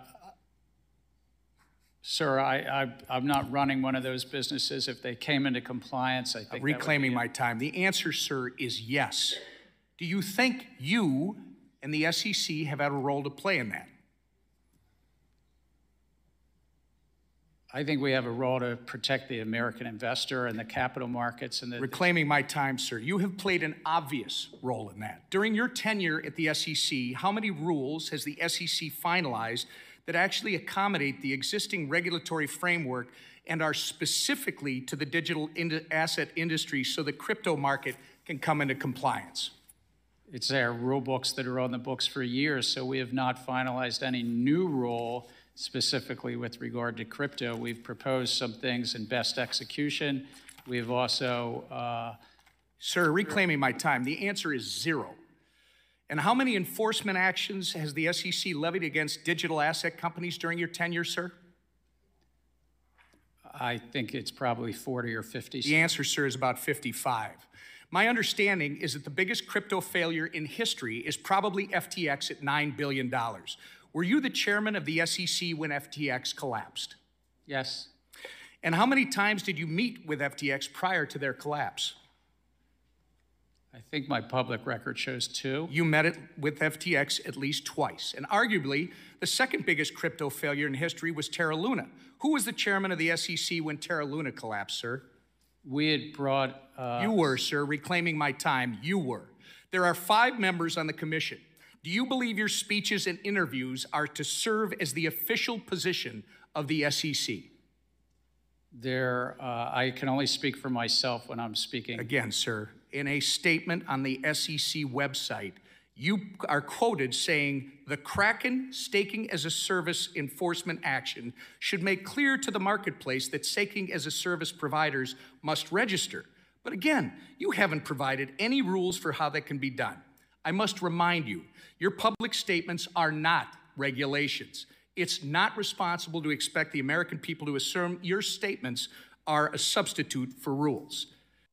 Sir, I, I, I'm not running one of those businesses. If they came into compliance, I think I'm reclaiming my time. The answer, sir, is yes. Do you think you and the S E C have had a role to play in that? I think we have a role to protect the American investor and the capital markets. And the Reclaiming my time, sir. You have played an obvious role in that. During your tenure at the S E C, how many rules has the S E C finalized that actually accommodate the existing regulatory framework and are specifically to the digital ind- asset industry so the crypto market can come into compliance? It's our rule books that are on the books for years, so we have not finalized any new rule specifically with regard to crypto. We've proposed some things in best execution. We've also... Uh, Sir, reclaiming my time, the answer is zero. And how many enforcement actions has the S E C levied against digital asset companies during your tenure, sir? I think it's probably forty or fifty. The answer, sir, is about fifty-five. My understanding is that the biggest crypto failure in history is probably F T X at nine billion dollars. Were you the chairman of the S E C when F T X collapsed? Yes. And how many times did you meet with F T X prior to their collapse? I think my public record shows two. You met it with F T X at least twice. And arguably, the second biggest crypto failure in history was Terra Luna. Who was the chairman of the S E C when Terra Luna collapsed, sir? We had brought... Uh, you were, sir. Reclaiming my time, you were. There are five members on the commission. Do you believe your speeches and interviews are to serve as the official position of the S E C? There, uh, I can only speak for myself when I'm speaking. Again, sir, in a statement on the S E C website, you are quoted saying, the Kraken staking as a service enforcement action should make clear to the marketplace that staking as a service providers must register. But again, you haven't provided any rules for how that can be done. I must remind you, your public statements are not regulations. It's not responsible to expect the American people to assume your statements are a substitute for rules.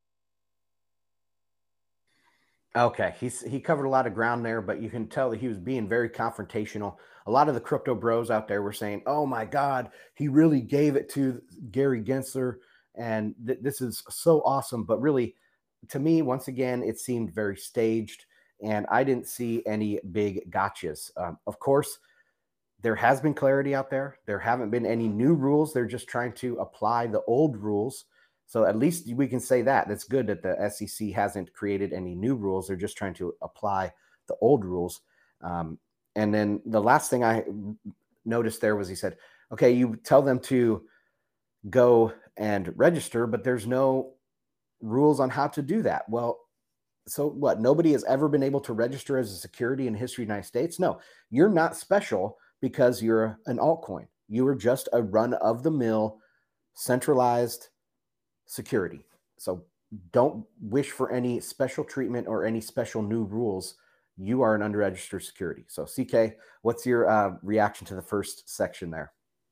Okay, he's, he covered a lot of ground there, but you can tell that he was being very confrontational. A lot of the crypto bros out there were saying, oh my God, he really gave it to Gary Gensler, and th- this is so awesome. But really, to me, once again, it seemed very staged, and I didn't see any big gotchas. Um, of course, there has been clarity out there. There haven't been any new rules. They're just trying to apply the old rules. So at least we can say that. That's good that the S E C hasn't created any new rules. They're just trying to apply the old rules. Um, and then the last thing I noticed there was he said, okay, you tell them to go and register, but there's no rules on how to do that. Well, so what? Nobody has ever been able to register as a security in the history of the United States? No, you're not special because you're an altcoin. You are just a run-of-the-mill centralized security. So don't wish for any special treatment or any special new rules. You are an unregistered security. So C K, what's your uh, reaction to the first section there?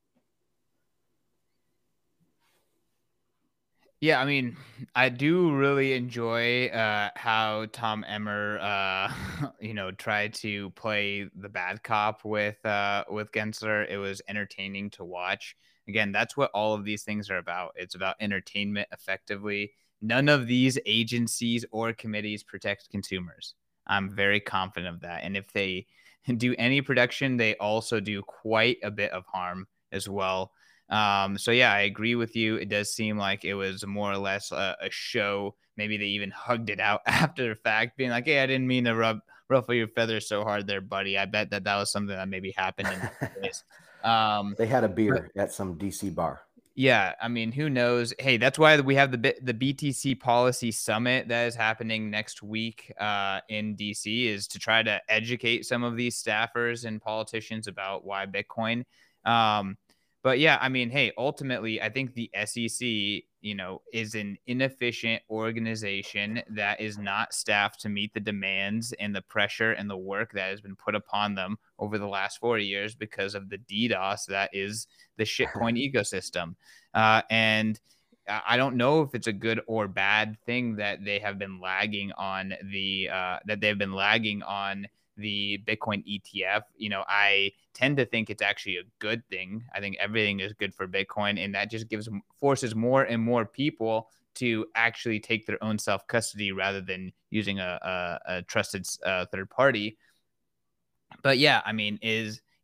Yeah, I mean, I do really enjoy uh, how Tom Emmer, uh, you know, tried to play the bad cop with uh, with Gensler. It was entertaining to watch. Again, that's what all of these things are about. It's about entertainment effectively. None of these agencies or committees protect consumers. I'm very confident of that. And if they do any protection, they also do quite a bit of harm as well. Um, so yeah, I agree with you. It does seem like it was more or less a, a show. Maybe they even hugged it out after the fact, being like, hey, I didn't mean to rub, ruffle your feathers so hard there, buddy. I bet that that was something that maybe happened in that case. Um, they had a beer but, at some D C bar. Yeah. I mean, who knows? Hey, that's why we have the, the B T C policy summit that is happening next week uh, in D C is to try to educate some of these staffers and politicians about why Bitcoin, um, But yeah, I mean, hey, ultimately, I think the S E C, you know, is an inefficient organization that is not staffed to meet the demands and the pressure and the work that has been put upon them over the last four years because of the DDoS that is the shitcoin ecosystem. Uh, and I don't know if it's a good or bad thing that they have been lagging on the uh, that they've been lagging on the Bitcoin E T F. You know, I tend to think it's actually a good thing. I think everything is good for Bitcoin, and that just gives forces more and more people to actually take their own self custody rather than using a, a, a trusted uh, third party. But yeah, I mean, is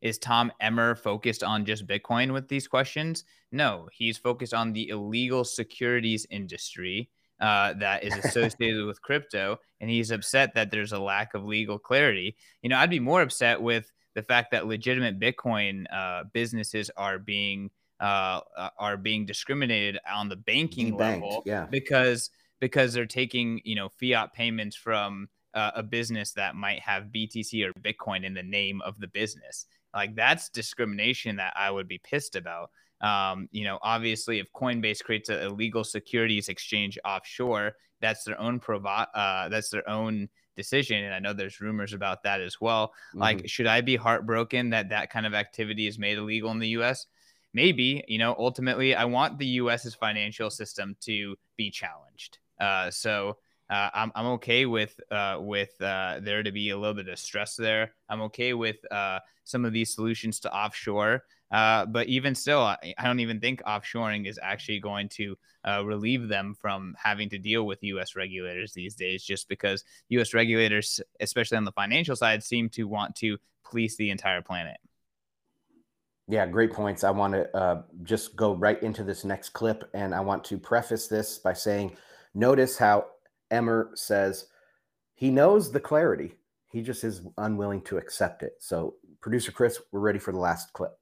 is Tom Emmer focused on just Bitcoin with these questions? No, he's focused on the illegal securities industry uh, that is associated with crypto. And he's upset that there's a lack of legal clarity. You know, I'd be more upset with the fact that legitimate Bitcoin uh, businesses are being uh, are being discriminated on the banking Debanked, level yeah. because because they're taking, you know, fiat payments from uh, a business that might have B T C or Bitcoin in the name of the business. Like, that's discrimination that I would be pissed about. Um, you know, obviously, if Coinbase creates a illegal securities exchange offshore, that's their own provo- uh, that's their own decision. And I know there's rumors about that as well. Mm-hmm. Like, should I be heartbroken that that kind of activity is made illegal in the U S? Maybe. You know, ultimately, I want the US's financial system to be challenged. Uh, so uh, I'm I'm okay with uh, with uh, there to be a little bit of stress there. I'm okay with uh, some of these solutions to offshore. Uh, but even still, I, I don't even think offshoring is actually going to uh, relieve them from having to deal with U S regulators these days, just because U S regulators, especially on the financial side, seem to want to police the entire planet. Yeah, great points. I want to uh, just go right into this next clip, and I want to preface this by saying, notice how Emmer says he knows the clarity. He just is unwilling to accept it. So, producer Chris, we're ready for the last clip.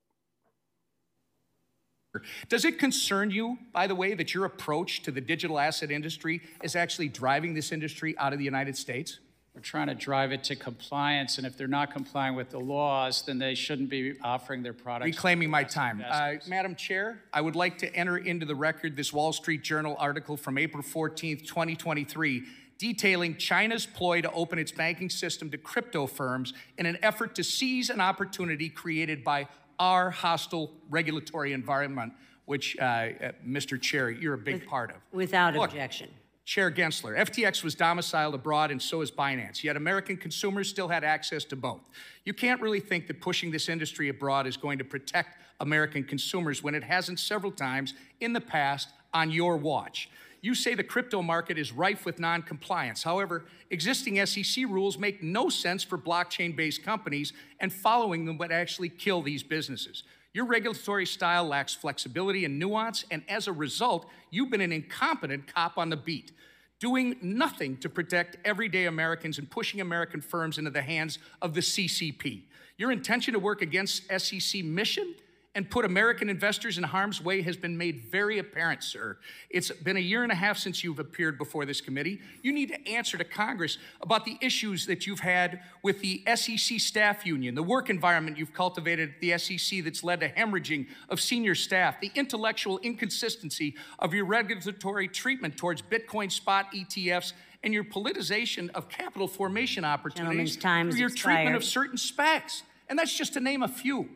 Does it concern you, by the way, that your approach to the digital asset industry is actually driving this industry out of the United States? We're trying to drive it to compliance, and if they're not complying with the laws, then they shouldn't be offering their products. Reclaiming my time. Uh, Madam Chair, I would like to enter into the record this Wall Street Journal article from April fourteenth, twenty twenty-three, detailing China's ploy to open its banking system to crypto firms in an effort to seize an opportunity created by our hostile regulatory environment, which, uh, uh, Mister Chair, you're a big With, part of. Without Look, objection. Chair Gensler, F T X was domiciled abroad and so is Binance, yet American consumers still had access to both. You can't really think that pushing this industry abroad is going to protect American consumers when it hasn't several times in the past on your watch. You say the crypto market is rife with non-compliance. However, existing S E C rules make no sense for blockchain-based companies, and following them would actually kill these businesses. Your regulatory style lacks flexibility and nuance, and as a result, you've been an incompetent cop on the beat, doing nothing to protect everyday Americans and pushing American firms into the hands of the C C P. Your intention to work against S E C mission and put American investors in harm's way has been made very apparent, sir. It's been a year and a half since you've appeared before this committee. You need to answer to Congress about the issues that you've had with the S E C staff union, the work environment you've cultivated at the S E C that's led to hemorrhaging of senior staff, the intellectual inconsistency of your regulatory treatment towards Bitcoin spot E T Fs, and your politicization of capital formation opportunities through your treatment of certain SPACs. And that's just to name a few.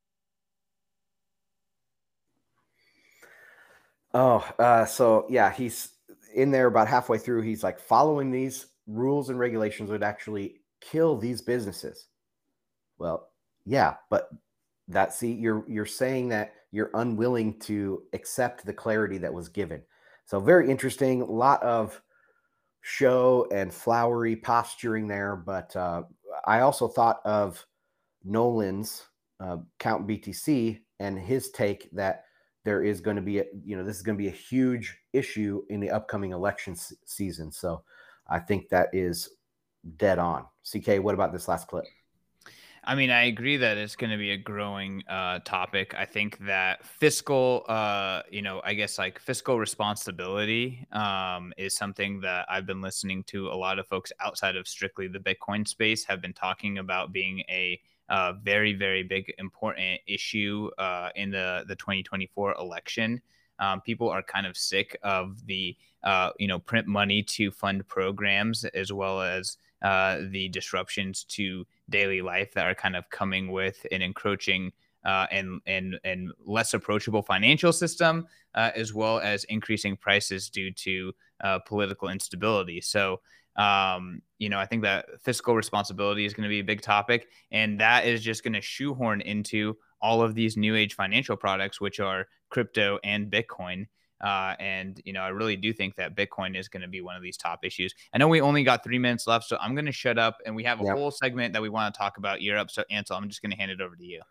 Oh, uh, so yeah, he's in there about halfway through. He's like, following these rules and regulations would actually kill these businesses. Well, yeah, but that, see, you're you're saying that you're unwilling to accept the clarity that was given. So very interesting. A lot of show and flowery posturing there, but uh, I also thought of Nolan's uh, Count B T C and his take that there is going to be, a, you know, this is going to be a huge issue in the upcoming election s- season. So I think that is dead on. C K, what about this last clip? I mean, I agree that it's going to be a growing uh, topic. I think that fiscal, uh, you know, I guess like fiscal responsibility um, is something that I've been listening to. A lot of folks outside of strictly the Bitcoin space have been talking about being a uh, very, very big, important issue uh, in the, the twenty twenty-four election. Um, people are kind of sick of the, uh, you know, print money to fund programs, as well as uh, the disruptions to daily life that are kind of coming with an encroaching uh, and and and less approachable financial system, uh, as well as increasing prices due to uh, political instability. So, um, you know, I think that fiscal responsibility is going to be a big topic, and that is just going to shoehorn into all of these new age financial products, which are crypto and Bitcoin. Uh, and, you know, I really do think that Bitcoin is going to be one of these top issues. I know we only got three minutes left, so I'm going to shut up, and we have a yep. whole segment that we want to talk about Europe. So, Ansel, I'm just going to hand it over to you.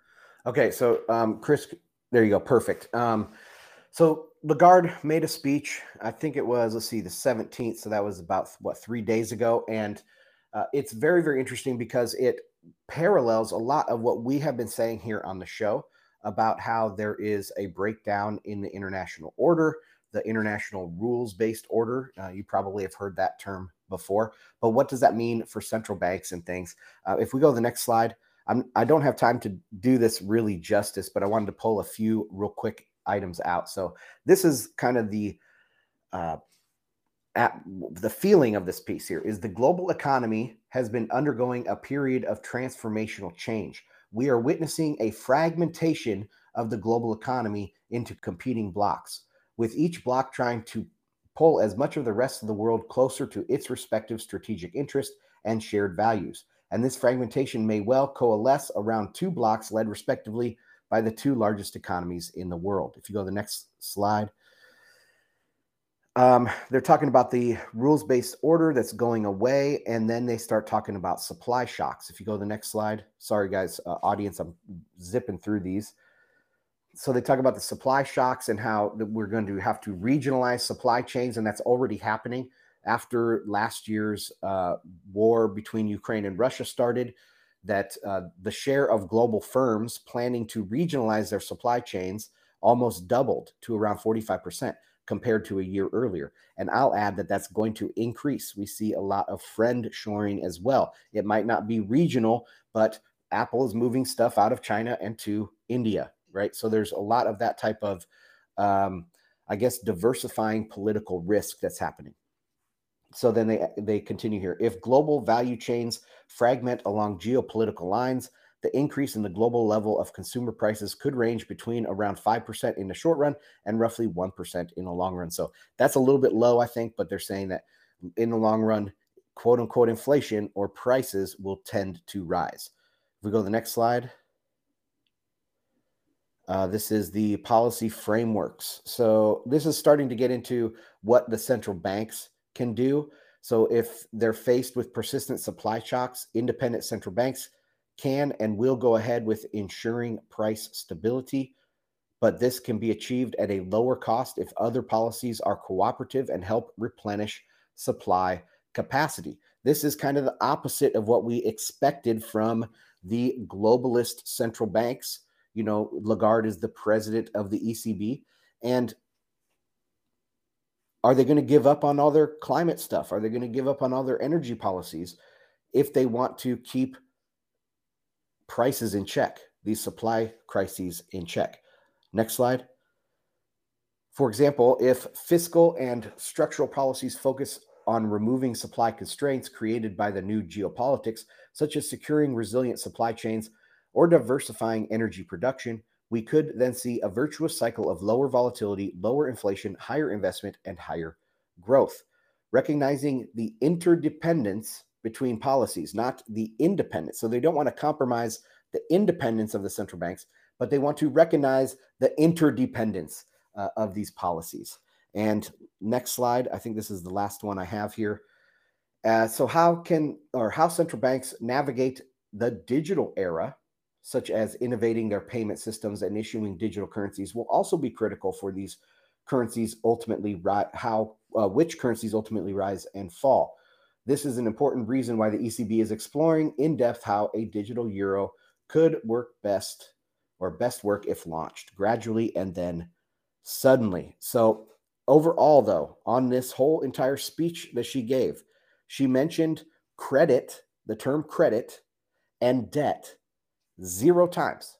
Okay, so um, Chris, there you go, perfect. Um, so Lagarde made a speech. I think it was, let's see, the seventeenth. So that was about what three days ago, and uh, it's very, very interesting because it parallels a lot of what we have been saying here on the show about how there is a breakdown in the international order, the international rules-based order. Uh, you probably have heard that term before, but what does that mean for central banks and things? Uh, if we go to the next slide, I'm, I don't have time to do this really justice, but I wanted to pull a few real quick items out. So this is kind of the uh, at the feeling of this piece here is the global economy has been undergoing a period of transformational change. We are witnessing a fragmentation of the global economy into competing blocks, with each block trying to pull as much of the rest of the world closer to its respective strategic interest and shared values. And this fragmentation may well coalesce around two blocks led respectively by the two largest economies in the world. If you go to the next slide, um, they're talking about the rules-based order that's going away, and then they start talking about supply shocks. If you go to the next slide, sorry guys, uh, audience, I'm zipping through these. So they talk about the supply shocks and how we're going to have to regionalize supply chains, and that's already happening. After last year's uh, war between Ukraine and Russia started, that uh, the share of global firms planning to regionalize their supply chains almost doubled to around forty-five percent compared to a year earlier. And I'll add that that's going to increase. We see a lot of friend shoring as well. It might not be regional, but Apple is moving stuff out of China and to India, right? So there's a lot of that type of, um, I guess, diversifying political risk that's happening. So then they, they continue here. If global value chains fragment along geopolitical lines, the increase in the global level of consumer prices could range between around five percent in the short run and roughly one percent in the long run. So that's a little bit low, I think, but they're saying that in the long run, quote unquote, inflation or prices will tend to rise. If we go to the next slide. Uh, this is the policy frameworks. So this is starting to get into what the central banks can do. So if they're faced with persistent supply shocks, independent central banks can and will go ahead with ensuring price stability, but this can be achieved at a lower cost if other policies are cooperative and help replenish supply capacity. This is kind of the opposite of what we expected from the globalist central banks. You know, Lagarde is the president of the E C B, and are they going to give up on all their climate stuff? Are they going to give up on all their energy policies if they want to keep prices in check, these supply crises in check? Next slide. For example, if fiscal and structural policies focus on removing supply constraints created by the new geopolitics, such as securing resilient supply chains or diversifying energy production, we could then see a virtuous cycle of lower volatility, lower inflation, higher investment, and higher growth. Recognizing the interdependence between policies, not the independence. So they don't want to compromise the independence of the central banks, but they want to recognize the interdependence uh, of these policies. And next slide, I think this is the last one I have here. Uh, so how can, or how central banks navigate the digital era, such as innovating their payment systems and issuing digital currencies, will also be critical for these currencies ultimately, ri- how, uh, which currencies ultimately rise and fall. This is an important reason why the E C B is exploring in depth how a digital euro could work best or best work if launched gradually and then suddenly. So overall, though, on this whole entire speech that she gave, she mentioned credit, the term credit, and debt zero times.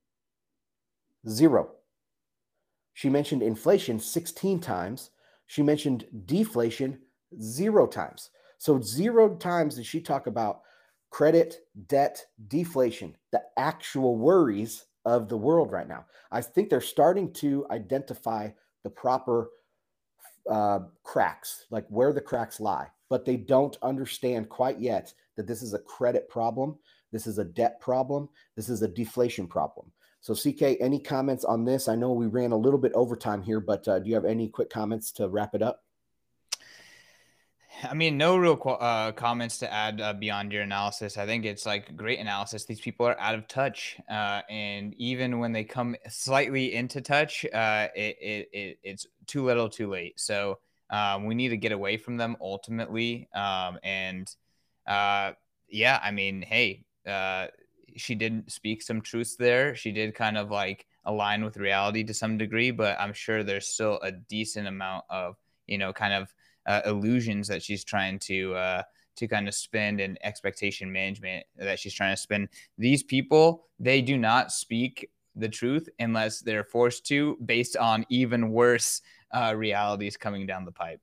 Zero. She mentioned inflation sixteen times. She mentioned deflation zero times. So zero times did she talk about credit, debt, deflation, the actual worries of the world right now. I think they're starting to identify the proper uh, cracks, like where the cracks lie, but they don't understand quite yet that this is a credit problem. This is a debt problem. This is a deflation problem. So C K, any comments on this? I know we ran a little bit over time here, but uh, do you have any quick comments to wrap it up? I mean, no real uh, comments to add uh, beyond your analysis. I think it's like great analysis. These people are out of touch, uh, and even when they come slightly into touch, uh, it, it, it it's too little, too late. So um, we need to get away from them ultimately. Um, and uh, yeah, I mean, hey, uh, she did speak some truths there. She did kind of like align with reality to some degree, but I'm sure there's still a decent amount of, you know, kind of Uh, illusions that she's trying to uh, to kind of spend, and expectation management that she's trying to spend. These people, they do not speak the truth unless they're forced to, based on even worse uh, realities coming down the pipe.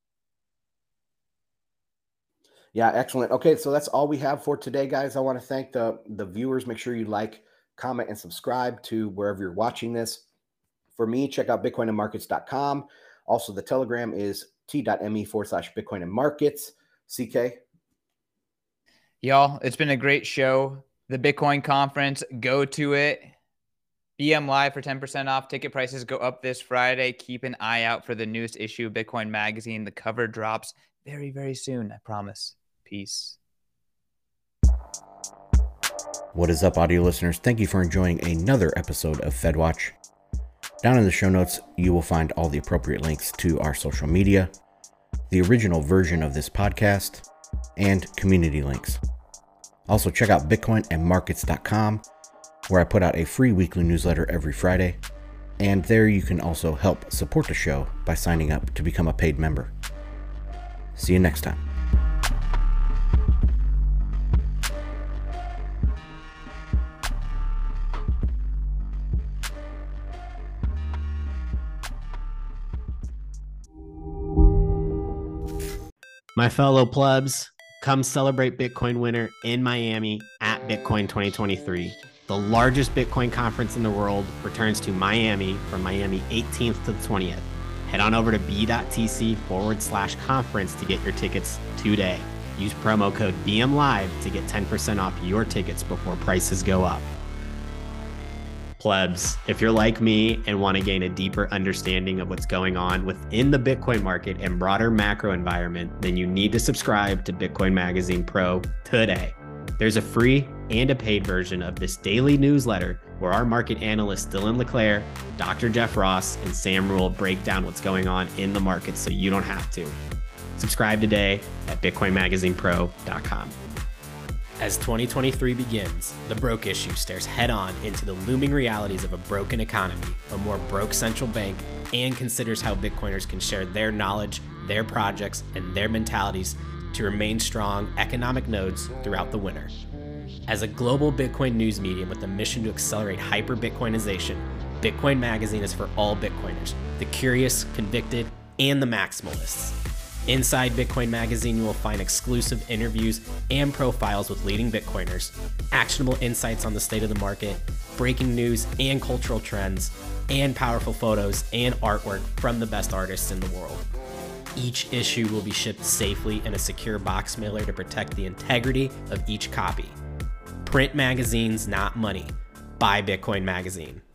Yeah, excellent. Okay, so that's all we have for today, guys. I want to thank the the viewers. Make sure you like, comment, and subscribe to wherever you're watching this. For me, check out bitcoin and markets dot com. Also, the Telegram is t.me forward slash Bitcoin and Markets. C K? Y'all, it's been a great show. The Bitcoin conference, go to it. B M Live for ten percent off. Ticket prices go up this Friday. Keep an eye out for the newest issue of Bitcoin Magazine. The cover drops very, very soon, I promise. Peace. What is up, audio listeners? Thank you for enjoying another episode of FedWatch. Down in the show notes, you will find all the appropriate links to our social media, the original version of this podcast, and community links. Also, check out bitcoin and markets dot com, where I put out a free weekly newsletter every Friday, and there you can also help support the show by signing up to become a paid member. See you next time. My fellow plebs, come celebrate Bitcoin Winter in Miami at Bitcoin twenty twenty-three. The largest Bitcoin conference in the world returns to Miami from Miami eighteenth to the twentieth. Head on over to b.tc forward slash conference to get your tickets today. Use promo code B M Live to get ten percent off your tickets before prices go up. Plebs, if you're like me and want to gain a deeper understanding of what's going on within the Bitcoin market and broader macro environment, then you need to subscribe to Bitcoin Magazine Pro today. There's a free and a paid version of this daily newsletter where our market analysts Dylan LeClaire, Doctor Jeff Ross, and Sam Rule break down what's going on in the market so you don't have to. Subscribe today at bitcoin magazine pro dot com. As twenty twenty-three begins, the Broke Issue stares head-on into the looming realities of a broken economy, a more broke central bank, and considers how Bitcoiners can share their knowledge, their projects, and their mentalities to remain strong economic nodes throughout the winter. As a global Bitcoin news medium with a mission to accelerate hyper-Bitcoinization, Bitcoin Magazine is for all Bitcoiners, the curious, convicted, and the maximalists. Inside Bitcoin Magazine, you will find exclusive interviews and profiles with leading Bitcoiners, actionable insights on the state of the market, breaking news and cultural trends, and powerful photos and artwork from the best artists in the world. Each issue will be shipped safely in a secure box mailer to protect the integrity of each copy. Print magazines, not money. Buy Bitcoin Magazine.